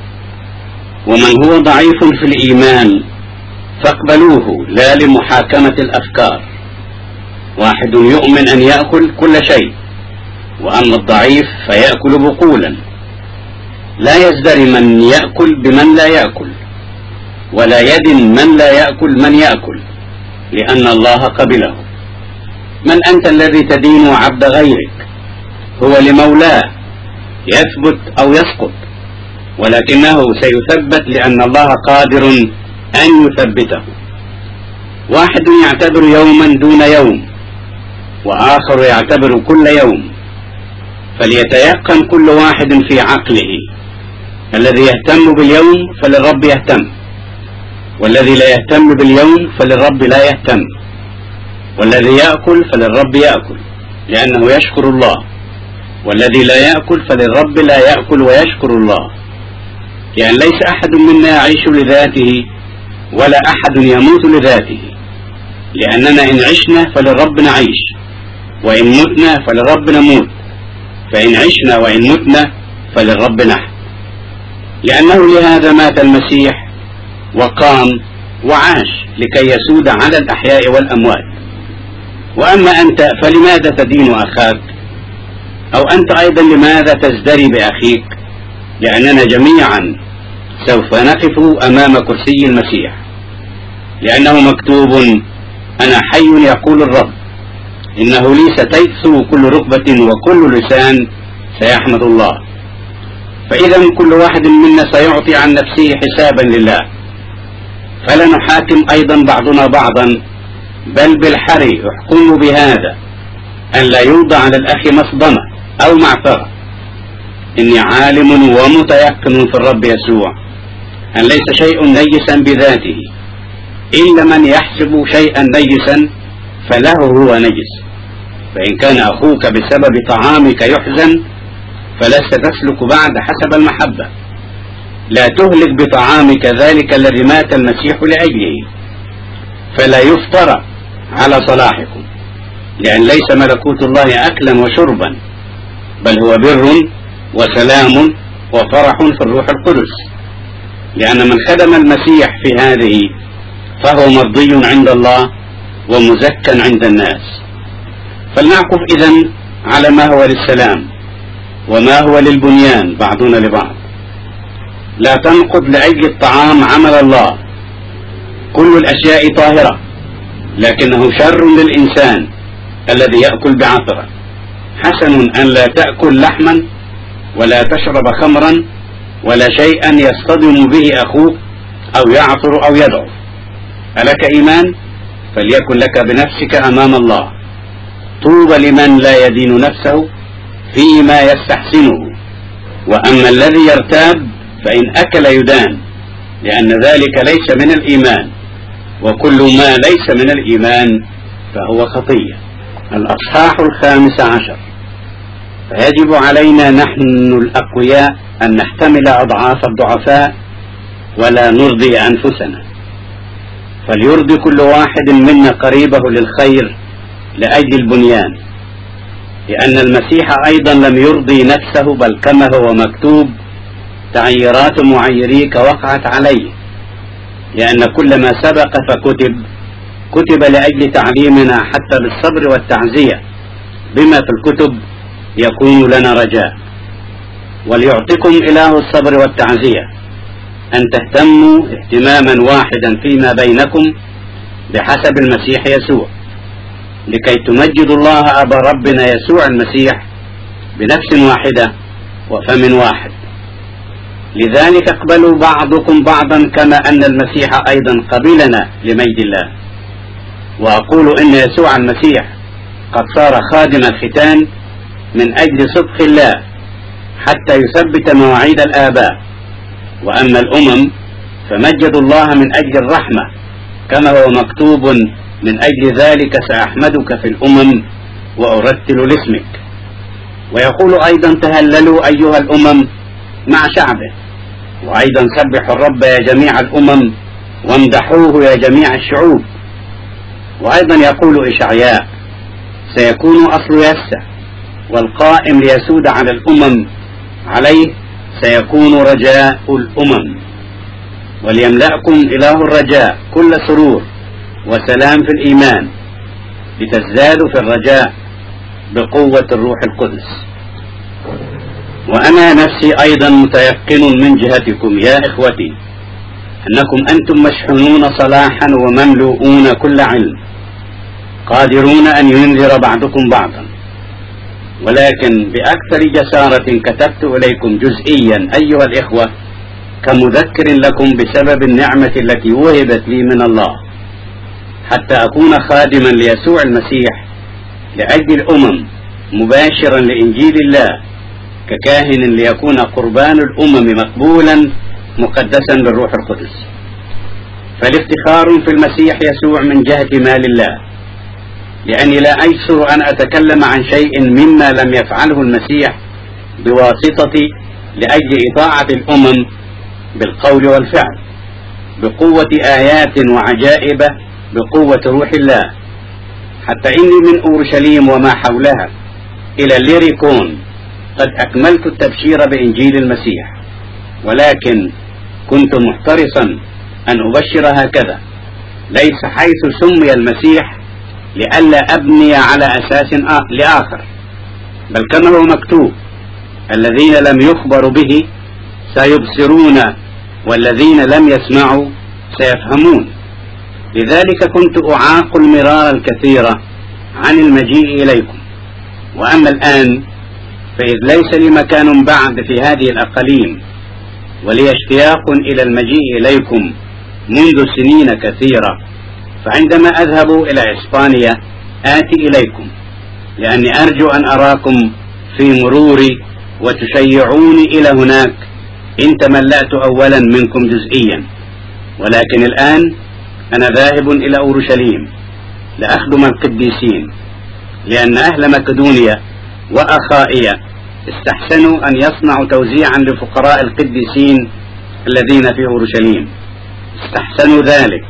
ومن هو ضعيف في الإيمان فاقبلوه لا لمحاكمة الأفكار. واحد يؤمن أن يأكل كل شيء، وأما الضعيف فيأكل بقولا. لا يزدري من يأكل بمن لا يأكل، ولا يدن من لا يأكل من يأكل، لأن الله قبله. من أنت الذي تدين عبد غيرك؟ هو لمولاه يثبت أو يسقط، ولكنه سيثبت لأن الله قادر أن يثبته. واحد يعتبر يوما دون يوم، وآخر يعتبر كل يوم. فليتيقن كل واحد في عقله. الذي يهتم باليوم فللرب يهتم، والذي لا يهتم باليوم فللرب لا يهتم. والذي يأكل فللرب يأكل لأنه يشكر الله، والذي لا يأكل فللرب لا يأكل ويشكر الله. لأن ليس أحد منا يعيش لذاته، ولا أحد يموت لذاته. لأننا إن عشنا فللرب نعيش، وإن متنا فللرب نموت. فإن عشنا وإن متنا فللرب نحن. لأنه لهذا مات المسيح وقام وعاش، لكي يسود على الأحياء والأموات. وأما أنت فلماذا تدين أخاك؟ أو أنت أيضا لماذا تزدري بأخيك؟ لأننا جميعا سوف نقف أمام كرسي المسيح، لأنه مكتوب: أنا حي يقول الرب، إنه لي ستيسو كل ركبة وكل لسان سيحمد الله. فإذا كل واحد منا سيعطي عن نفسه حسابا لله. فلا نحاكم أيضا بعضنا بعضا، بل بالحري احكموا بهذا، أن لا يوضع على الأخ مصدمة أو معثرة. إني عالم ومتيقن في الرب يسوع أن ليس شيء نجسا بذاته، إلا من يحسب شيئا نجسا فله هو نجس. فإن كان أخوك بسبب طعامك يحزن، فلست تسلك بعد حسب المحبة. لا تهلك بطعامك ذلك الذي مات المسيح لأجله، فلا يفترى على صلاحكم. لأن ليس ملكوت الله أكلا وشربا، بل هو بر وسلام وفرح في الروح القدس. لأن من خدم المسيح في هذه فهو مرضي عند الله ومزكى عند الناس. فلنعقف إذن على ما هو للسلام وما هو للبنيان بعضنا لبعض. لا تنقض لأجل الطعام عمل الله. كل الأشياء طاهرة، لكنه شر للإنسان الذي يأكل بعثرة. حسن أن لا تأكل لحما ولا تشرب خمرا ولا شيئا يصطدم به أخوك أو يعثر أو يضعف. ألك إيمان؟ فليكن لك بنفسك أمام الله. طوبى لمن لا يدين نفسه فيما يستحسنه. وأما الذي يرتاب فإن أكل يدان، لأن ذلك ليس من الإيمان، وكل ما ليس من الإيمان فهو خطية. الأصحاح الخامس عشر. فيجب علينا نحن الأقوياء أن نحتمل أضعاف الضعفاء ولا نرضي أنفسنا، فليرضي كل واحد منا قريبه للخير لأجل البنيان، لأن المسيح أيضا لم يرضي نفسه، بل كما هو مكتوب: تعييرات معيريك وقعت عليه، لأن كل ما سبق فكتب كتب لأجل تعليمنا، حتى بالصبر والتعزية بما في الكتب يكون لنا رجاء. وليعطيكم إله الصبر والتعزية أن تهتموا اهتماما واحدا فيما بينكم بحسب المسيح يسوع، لكي تمجدوا الله أبا ربنا يسوع المسيح بنفس واحدة وفم واحد. لذلك اقبلوا بعضكم بعضا كما أن المسيح أيضا قبلنا لمجد الله. وأقول إن يسوع المسيح قد صار خادم الختان من أجل صدق الله حتى يثبت مواعيد الآباء. وأما الأمم فمجدوا الله من أجل الرحمة، كما هو مكتوب: من أجل ذلك سأحمدك في الأمم وأرتل لاسمك. ويقول أيضا: تهللوا أيها الأمم مع شعبه، وأيضا سبحوا الرب يا جميع الأمم، وامدحوه يا جميع الشعوب. وأيضا يقول إشعياء: سيكون أصل يسع، والقائم ليسود على الأمم، عليه سيكون رجاء الأمم. وليملأكم إله الرجاء كل سرور وسلام في الإيمان، لتزدادوا في الرجاء بقوة الروح القدس. وأنا نفسي أيضا متيقن من جهتكم يا إخوتي أنكم أنتم مشحونون صلاحا ومملوءون كل علم، قادرون أن ينذر بعضكم بعضا. ولكن بأكثر جسارة كتبت إليكم جزئيا أيها الإخوة، كمذكر لكم بسبب النعمة التي وهبت لي من الله، حتى أكون خادما ليسوع المسيح لأجل الأمم، مباشرا لإنجيل الله، ككاهن ليكون قربان الأمم مقبولا مقدسا بالروح القدس. فالافتخار في المسيح يسوع من جهة مال الله، لأني لا أيسر أن أتكلم عن شيء مما لم يفعله المسيح بواسطتي لأجل إطاعة الأمم بالقول والفعل، بقوة آيات وعجائب، بقوة روح الله، حتى إني من أورشليم وما حولها إلى الليريكون قد أكملت التبشير بإنجيل المسيح. ولكن كنت محترصا أن أبشر هكذا، ليس حيث سمي المسيح لئلا أبني على أساس لآخر، بل كما هو مكتوب: الذين لم يخبروا به سيبصرون، والذين لم يسمعوا سيفهمون. لذلك كنت أعاق المرار الكثيرة عن المجيء إليكم. وأما الآن فإذ ليس لي مكان بعد في هذه الأقاليم، ولي اشتياق إلى المجيء إليكم منذ سنين كثيرة، فعندما أذهب إلى إسبانيا آتي إليكم، لأني أرجو أن أراكم في مروري وتشيعوني إلى هناك إن تملأت أولا منكم جزئيا. ولكن الآن أنا ذاهب إلى أورشليم لأخدم القديسين، لأن أهل مقدونيا وأخائيا استحسنوا أن يصنعوا توزيعا لفقراء القديسين الذين في أورشليم، استحسنوا ذلك،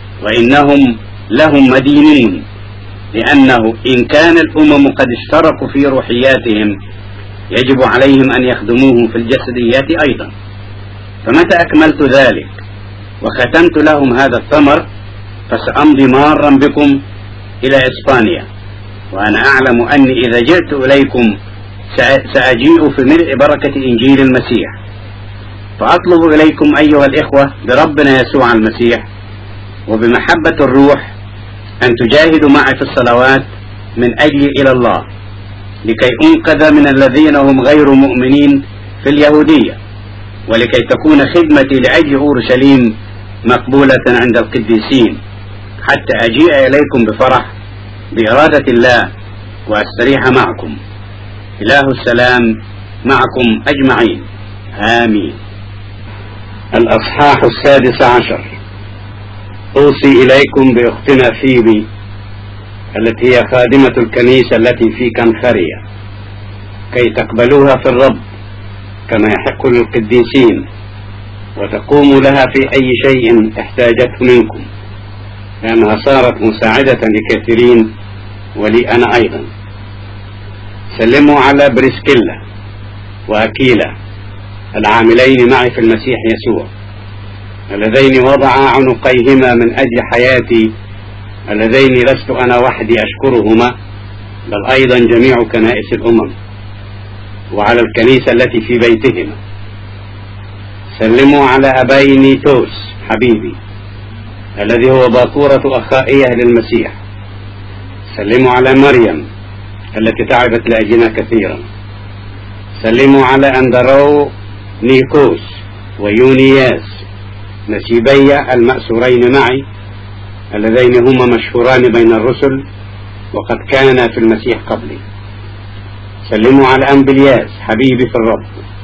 وإنهم لهم مدينون، لأنه إن كان الأمم قد اشتركوا في روحياتهم يجب عليهم أن يخدموه في الجسديات أيضا. فمتى أكملت ذلك وختمت لهم هذا الثمر فسأمضي مارا بكم إلى إسبانيا. وأنا أعلم أني إذا جئت إليكم سأجيء في ملء بركة إنجيل المسيح. فأطلب إليكم أيها الإخوة بربنا يسوع المسيح وبمحبة الروح أن تجاهدوا معي في الصلوات من أجلي إلى الله، لكي أنقذ من الذين هم غير مؤمنين في اليهودية، ولكي تكون خدمتي لأجل أورشليم مقبولة عند القديسين، حتى أجيء إليكم بفرح بإرادة الله وأستريح معكم. إله السلام معكم أجمعين، آمين. الأصحاح السادس عشر. أوصي إليكم بأختنا فيبي التي هي خادمة الكنيسة التي في كنخرية، كي تقبلوها في الرب كما يحق للقديسين، وتقوموا لها في أي شيء احتاجته منكم، لأنها صارت مساعدة لكثيرين ولي أنا أيضا. سلموا على بريسكيلا وأكيلا العاملين معي في المسيح يسوع، اللذين وضعا عنقيهما من أجل حياتي، اللذين لست أنا وحدي أشكرهما بل أيضا جميع كنائس الأمم، وعلى الكنيسة التي في بيتهما. سلموا على أبي نيتوس حبيبي الذي هو باكورة أخائية للمسيح. سلموا على مريم التي تعبت لأجلنا كثيرا. سلموا على أندرو نيكوس ويونياس نسيبي المأسورين معي، اللذين هما مشهوران بين الرسل وقد كانا في المسيح قبلي. سلموا على أنبلياس حبيبي في الرب.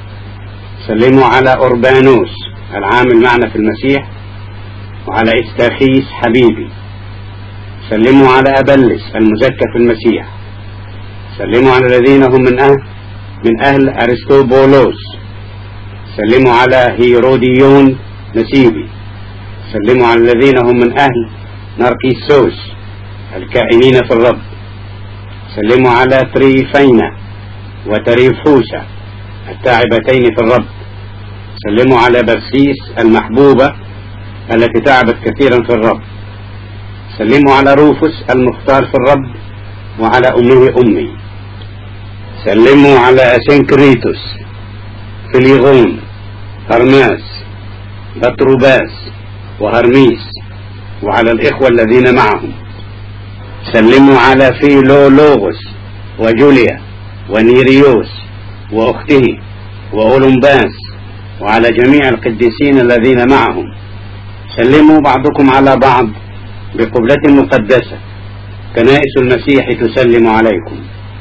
سلموا على أوربانوس العامل معنا في المسيح، وعلى إستاخيس حبيبي. سلموا على أبلس المزكى في المسيح. سلموا على الذين هم من أهل من أهل أرسطوبولوس. سلموا على هيروديون نسيبي. سلموا على الذين هم من أهل ناركيسوس الكائنين في الرب. سلموا على تريفينا وتريفوسا التاعبتين في الرب. سلموا على برسيس المحبوبة التي تعبت كثيرا في الرب. سلموا على روفس المختار في الرب وعلى أمه أمي. سلموا على أسنكريتوس فيليغون هرماس بطروباس وهرميس وعلى الإخوة الذين معهم. سلموا على فيلولوغوس وجوليا ونيريوس وأخته وأولمباس وعلى جميع القديسين الذين معهم. سلموا بعضكم على بعض بقبلة مقدسة، كنائس المسيح تسلم عليكم.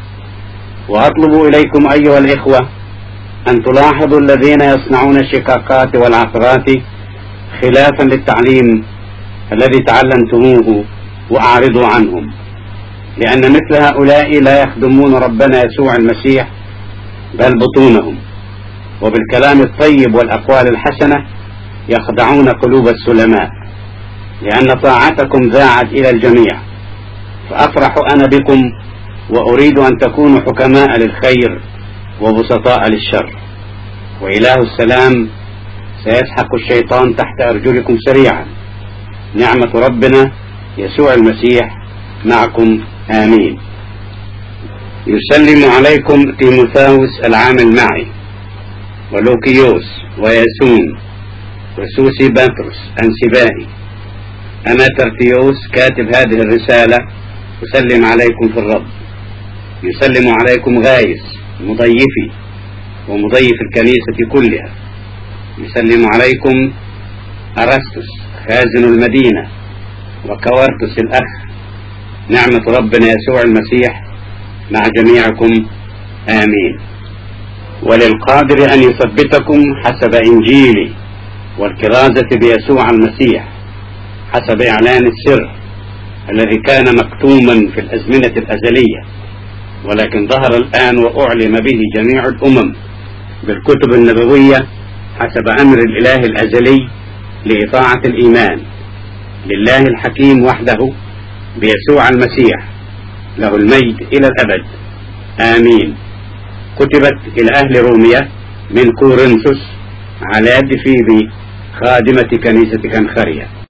وأطلب إليكم أيها الإخوة أن تلاحظوا الذين يصنعون الشقاقات والعثرات خلافا للتعليم الذي تعلمتموه، وأعرضوا عنهم، لأن مثل هؤلاء لا يخدمون ربنا يسوع المسيح بل بطونهم، وبالكلام الطيب والأقوال الحسنة يخدعون قلوب السلماء، لأن طاعتكم ذاعت إلى الجميع. فأفرح أنا بكم، وأريد أن تكونوا حكماء للخير وبسطاء للشر. وإله السلام سيسحق الشيطان تحت أرجلكم سريعا. نعمة ربنا يسوع المسيح معكم، آمين. يسلم عليكم تيموثاوس العامل معي، ولوكيوس وياسون وسوسي باتروس أنسبائي. أنا ترتيوس كاتب هذه الرسالة أسلم عليكم في الرب. يسلم عليكم غايس مضيفي ومضيف الكنيسة كلها. يسلم عليكم أرسطس خازن المدينة وكوارتس الأخ. نعمة ربنا يسوع المسيح مع جميعكم، آمين. وللقادر أن يثبتكم حسب إنجيلي والكرازة بيسوع المسيح حسب إعلان السر الذي كان مكتوما في الأزمنة الأزلية، ولكن ظهر الآن وأعلم به جميع الأمم بالكتب النبوية حسب أمر الإله الأزلي لإطاعة الإيمان لله الحكيم وحده بيسوع المسيح، له المجد إلى الأبد، آمين. كتبت إلى أهل روميا من كورنثوس على يد فيبي خادمة كنيسة كنخرية.